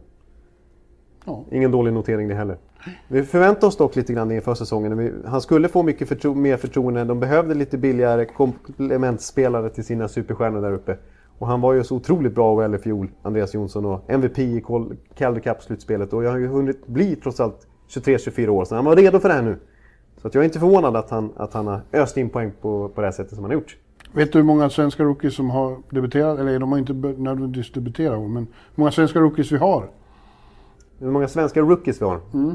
Ja. Ingen dålig notering det heller. Vi förväntar oss dock lite grann inför säsongen. Vi, han skulle få mycket förtro- mer förtroende. De behövde lite billigare komplementspelare till sina superstjärnor där uppe. Och han var ju så otroligt bra väl i fjol, Andreas Jonsson, och M V P i Calder Cup-slutspelet. Och jag har ju hunnit bli trots allt tjugotre tjugofyra år, så han var redo för det här nu. Så att jag är inte förvånad att han, att han har öst in poäng på, på det här sättet som han har gjort. Vet du hur många svenska rookies som har debuterat? Eller de har inte nödvändigtvis debuterat, men hur många svenska rookies vi har? Hur många svenska rookies vi har? Mm.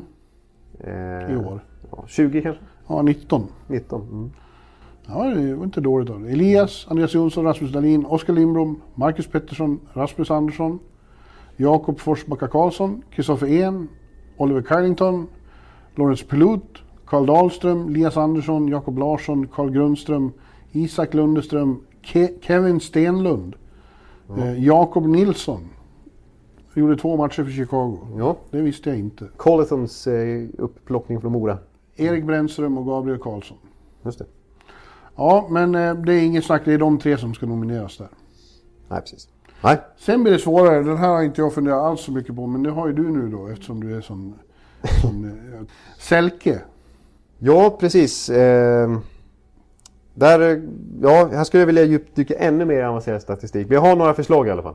Eh, I år. Ja, tjugo kanske? Ja, nitton. nitton. Mm. Ja, det var inte dåligt av det. Elias, Andreas Jonsson, Rasmus Dahlin, Oskar Lindblom, Marcus Pettersson, Rasmus Andersson, Jakob Forsbacka Karlsson, Kristoffer Ehn, Oliver Kylington, Lawrence Pilut, Karl Dahlström, Elias Andersson, Jakob Larsson, Karl Grundström, Isak Lundeström, Ke- Kevin Stenlund, Ja. eh, Jakob Nilsson. Gjorde två matcher för Chicago. Ja. Det visste jag inte. Colletons eh, upplockning från Mora. Erik Brännström och Gabriel Karlsson. Just det. Ja, men eh, det är inget snack. Det är de tre som ska nomineras där. Nej, precis. Nej. Sen blir det svårare. Den här har inte jag funderat alls så mycket på. Men det har ju du nu då, eftersom du är sån... sån eh, Selke. Ja, precis. Eh, där, ja, här skulle jag vilja djupdyka ännu mer i avancerad statistik. Vi har några förslag i alla fall.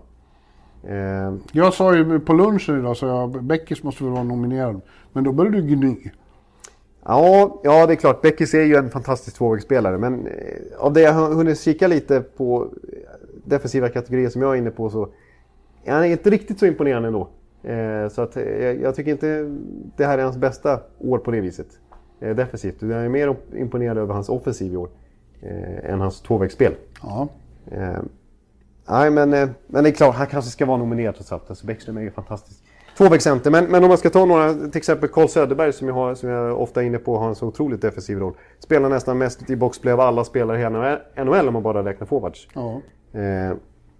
Eh, Jag sa ju på lunchen idag så jag, Beckis måste väl vara nominerad. Men då började du gny. ja, ja, det är klart. Beckis är ju en fantastisk tvåvägsspelare. Men eh, av det jag har hunnit kika lite på defensiva kategorier som jag är inne på, så är han inte riktigt så imponerande ändå. Eh, så att, eh, jag tycker inte det här är hans bästa år på det viset. Eh, defensivt. Jag är mer imponerad över hans offensiv i år eh, än hans tvåvägsspel. Ja. Eh, nej, men, eh, men det är klart, han kanske ska vara nominerad trots allt. Alltså Bäckström är ju fantastisk. Tvåvägscenter, men, men om man ska ta några, till exempel Carl Söderberg som jag, har, som jag ofta är inne på har en så otroligt defensiv roll. Spelar nästan mest i boxplay av alla spelare i N H L om man bara räknar forwards. Ja. Eh,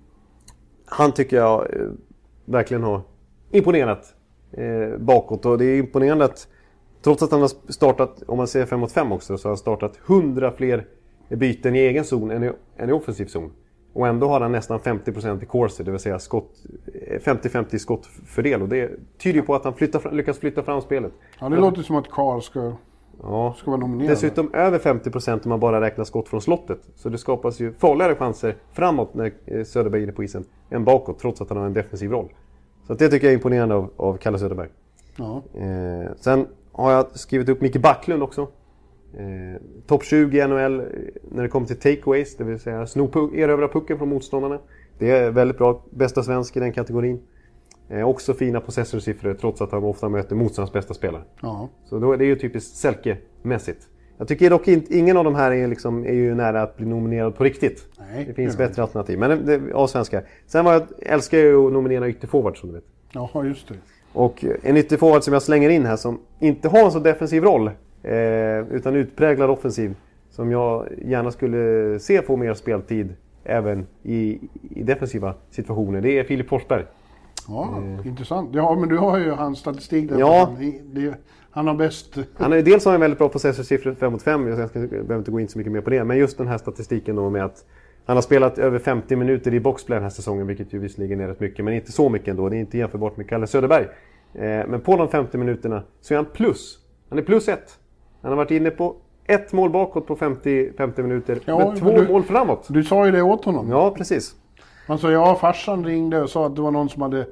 han tycker jag eh, verkligen har imponerat eh, bakåt, och det är imponerande att trots att han har startat, om man ser fem mot fem också, så har han startat hundra fler byten i egen zon än i, än i offensiv zon. Och ändå har han nästan femtio procent i corser, det vill säga skott, femtio femtio skottfördel. Och det tyder ju på att han flyttar, lyckas flytta fram spelet. Ja, det låter som att Karl ska, ja. ska vara nominerad. Dessutom över femtio procent om man bara räknar skott från slottet. Så det skapas ju farligare chanser framåt när Söderberg är inne på isen än bakåt, trots att han har en defensiv roll. Så det tycker jag är imponerande av, av Kalle Söderberg. Ja. Eh, sen har jag skrivit upp Micke Backlund också. Eh, topp tjugo i N H L när det kommer till takeaways, det vill säga sno erövra pucken från motståndarna. Det är väldigt bra, bästa svensk i den kategorin. Eh, också fina possessorsiffror trots att han ofta möter motståndarens bästa spelare. Ja. Så då är det ju typiskt Selke-mässigt. Jag tycker dock inte, ingen av de här är, liksom, är ju nära att bli nominerad på riktigt. Nej, det finns det bättre alternativ, men det är svenska. Sen var jag, älskar jag ju att nominera ytterforward som du vet. Ja, just det. Och en ytterforward som jag slänger in här som inte har en så defensiv roll eh, utan utpräglad offensiv, som jag gärna skulle se få mer speltid även i, i defensiva situationer, det är Filip Forsberg. Ja, mm. Intressant. Ja, men du har ju hans statistik där. Ja. Han, det, han har bäst... Han är dels har en väldigt bra possessorsiffror fem mot fem, jag ska, behöver inte gå in så mycket mer på det, men just den här statistiken då med att han har spelat över femtio minuter i boxplay den här säsongen, vilket ju visserligen är rätt mycket, men inte så mycket ändå. Det är inte jämförbart med Kalle Söderberg. Eh, men på de femtio minuterna så är han plus. Han är plus ett. Han har varit inne på ett mål bakåt på femtio, femtio minuter. Ja, med två du, mål framåt. Du sa ju det åt honom. Ja, precis. Alltså ja, farsan ringde och sa att det var någon som hade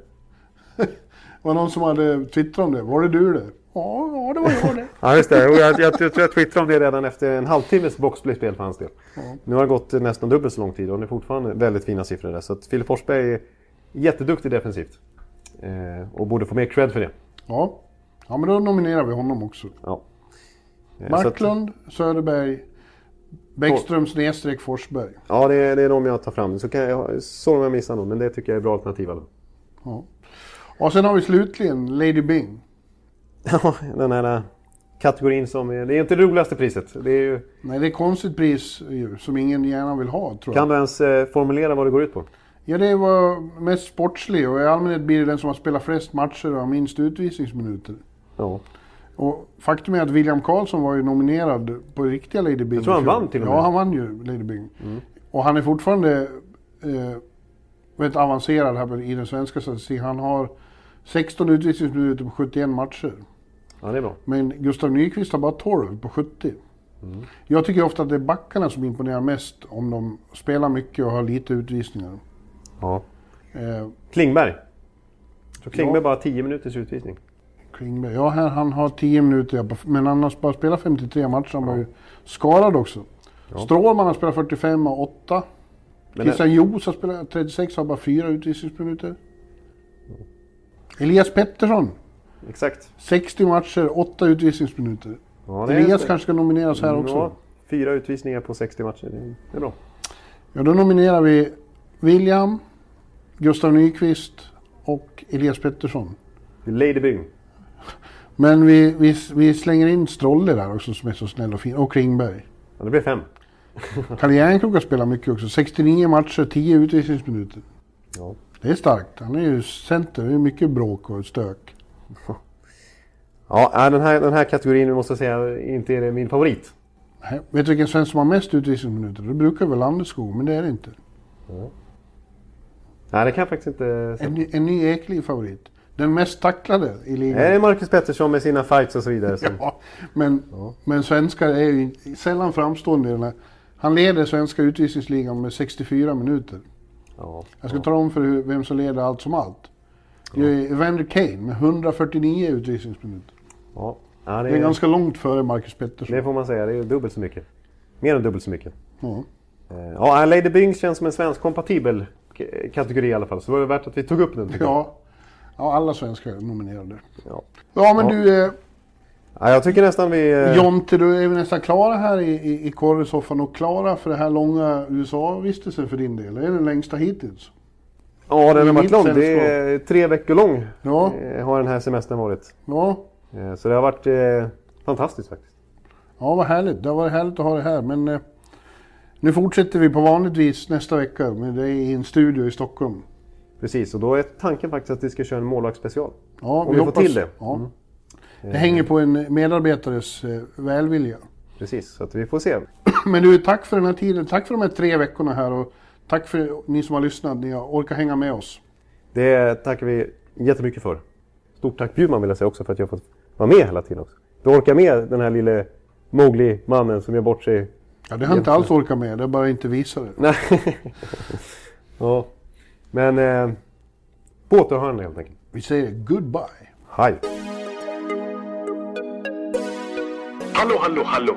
var någon som hade twittrat om det. Var det du det? Ja, ja det var jag det. Ja, just det. Jag, jag, jag tror jag twittrade om det redan efter en halvtimmes boxplay-spel för hans del. Ja. Nu har det gått nästan dubbelt så lång tid och det är fortfarande väldigt fina siffror där. Så att Filip Forsberg är jätteduktig defensivt. Eh, och borde få mer cred för det. Ja. Ja, men då nominerar vi honom också. Ja. Eh, Marklund, att... Söderberg, Bäckström, snedstreck, Forsberg. Ja, det är, det är de jag tar fram. Så kan jag, så om jag missar någon, men det tycker jag är bra alternativ. Alltså. Ja. Och sen har vi slutligen Lady Byng. Ja, den här kategorin som är, det är inte det roligaste priset. Det är ju... Nej, det är konstigt pris ju, som ingen gärna vill ha, tror jag. Kan du ens eh, formulera vad det går ut på? Ja, det var mest sportslig och i allmänhet blir det den som har spelat flest matcher och minst utvisningsminuter. Ja. Och faktum är att William Karlsson var ju nominerad på riktiga Lady Byng. Jag tror han vann till och med. Ja, han vann ju Lady Byng. Mm. Och han är fortfarande eh, väldigt avancerad här i den svenska statistiken. Han har sexton utvisningsminuter på sjuttioen matcher. Ja, det är bra. Men Gustav Nyqvist har bara tolv på sjuttio. Mm. Jag tycker ofta att det är backarna som imponerar mest om de spelar mycket och har lite utvisningar. Ja. Eh, Klingberg. Så Klingberg ja. bara tio minuters utvisning. Klingberg. Ja, här, han har tio minuter. Men annars bara spelar femtiotre matcher. Han var ju skadad också. Ja. Strålman har spelat fyrtiofem och åtta. Christian Joos har spelat trettiosex och har bara fyra utvisningsminuter. Ja. Elias Pettersson. Exakt. sextio matcher, åtta utvisningsminuter. Ja, Elias kanske ska nomineras här också. Ja, fyra utvisningar på sextio matcher. Det är bra. Ja, då nominerar vi William, Gustav Nyqvist och Elias Pettersson. Lady Byng. Men vi, vi, vi slänger in Strolle där också som är så snäll och fin. Och Klingberg. Ja, det blir fem. Kalle Järnkrok har spelat mycket också. sextionio matcher, tio utvisningsminuter. Ja. Det är starkt. Han är ju center. Det är mycket bråk och stök. Ja, den här, den här kategorin måste jag säga inte är min favorit. Nej, vet du vilken svensk som har mest utvisningsminuter? Det brukar väl Landeskog, men det är det inte. Ja. Nej, det kan jag faktiskt inte... En, en ny Ekliv favorit. Den mest tacklade i ligan. Det är Marcus Pettersson med sina fights och så vidare. Som... Ja, men, ja. men svenskar är ju sällan framstående i den här. Han leder svenska utvisningsligan med sextiofyra minuter. Ja, jag ska ja. ta om för hur, vem som leder allt som allt. Det är Evander Kane med etthundrafyrtionio utvisningsminuter. Ja. Ja, det, är... det är ganska långt före Marcus Pettersson. Det får man säga, det är dubbelt så mycket. Mer än dubbelt så mycket. Ja, ja Lady Byng känns som en svensk kompatibel kategori i alla fall. Så var det värt att vi tog upp den. Ja. ja, alla svenskar är nominerade. Ja, ja men ja. du... Eh... Ja, jag tycker nästan vi... Eh... Jonte, du är vi nästan klara här i, i, i korresoffan och klara för det här långa U S A-vistelsen för din del. Det är den längsta hittills. Ja, den har varit lång. Det är tre veckor lång ja. eh, har den här semestern varit. Ja. Eh, så det har varit eh, fantastiskt faktiskt. Ja, vad härligt. Det har varit härligt att ha det här. Men eh, nu fortsätter vi på vanligt vis nästa vecka med dig i en studio i Stockholm. Precis, och då är tanken faktiskt att vi ska köra en målvaktsspecial. Ja, om vi, vi hoppas, får till det. Ja. Mm. Det hänger på en medarbetares eh, välvilja. Precis, så att vi får se. Men du, tack för den här tiden. Tack för de här tre veckorna här. Och tack för ni som har lyssnat. Ni har orkat hänga med oss. Det tackar vi jättemycket för. Stort tack Bjurman vill jag säga också för att jag har fått vara med hela tiden också. Du orkar med den här lille Mowgli-mannen som gör bort sig. Ja, det har inte alls orkat med. Det är bara inte visar det. Nej. Ja. Men eh, på återhörande helt enkelt. Vi säger goodbye. Hej. Hallå, hallå, hallå.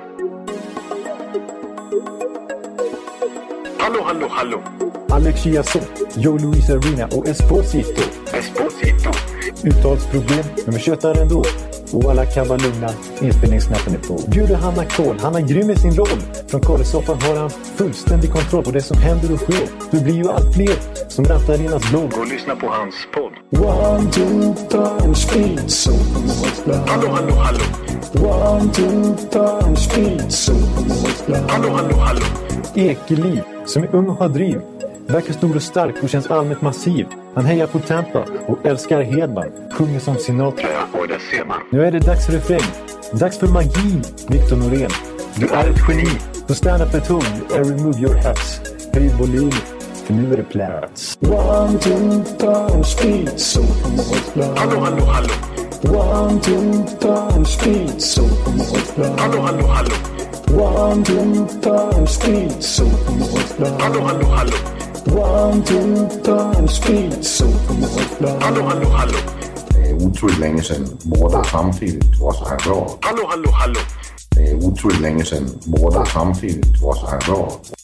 Hallå, hallå, hallå. Alex Chiazot, Joe Luis Arena och Esposito. Esposito. Uttalsproblem, men vi tjötar ändå. Och alla kan vara lugna, inspelningsknappen är på. Bjuder Hanna Kohl, han är grym i sin roll. Från Kåresoffan har han fullständig kontroll på det som händer och sker. Det blir ju allt fler som rattar in hans blogg. Och lyssna på hans podd. One, two, three, speed, so hallå, hallå, hallå. One, two, three, speed, so hallå, hallå, hallå. Ekeliv, som är ung och har driv. Verkar stor och stark och känns allmänt massiv. Han hejar på Tampa och älskar Hedman. Sjunger som Sinatra. Ja, och det ser man. Nu är det dags för refräng. Dags för magi, Victor Norén. Du är ett geni. Så stand up at home and remove your hats. Höj volym, för nu är det plats. One, two, three, speed, so hallå, hallå, hallå. One, two, time, speed, så på målplan. Hallå, hallå, hallå. One, two, time, speed, så på målplan. Hallå, hallå, hallå. One, two, time, speed, så på målplan. Hallå, hallå, hallå. Det är otroligt länge sedan båda samtidigt var så här bra. Hallå, hallå, hallå. Det är otroligt länge sedan båda samtidigt var så här bra.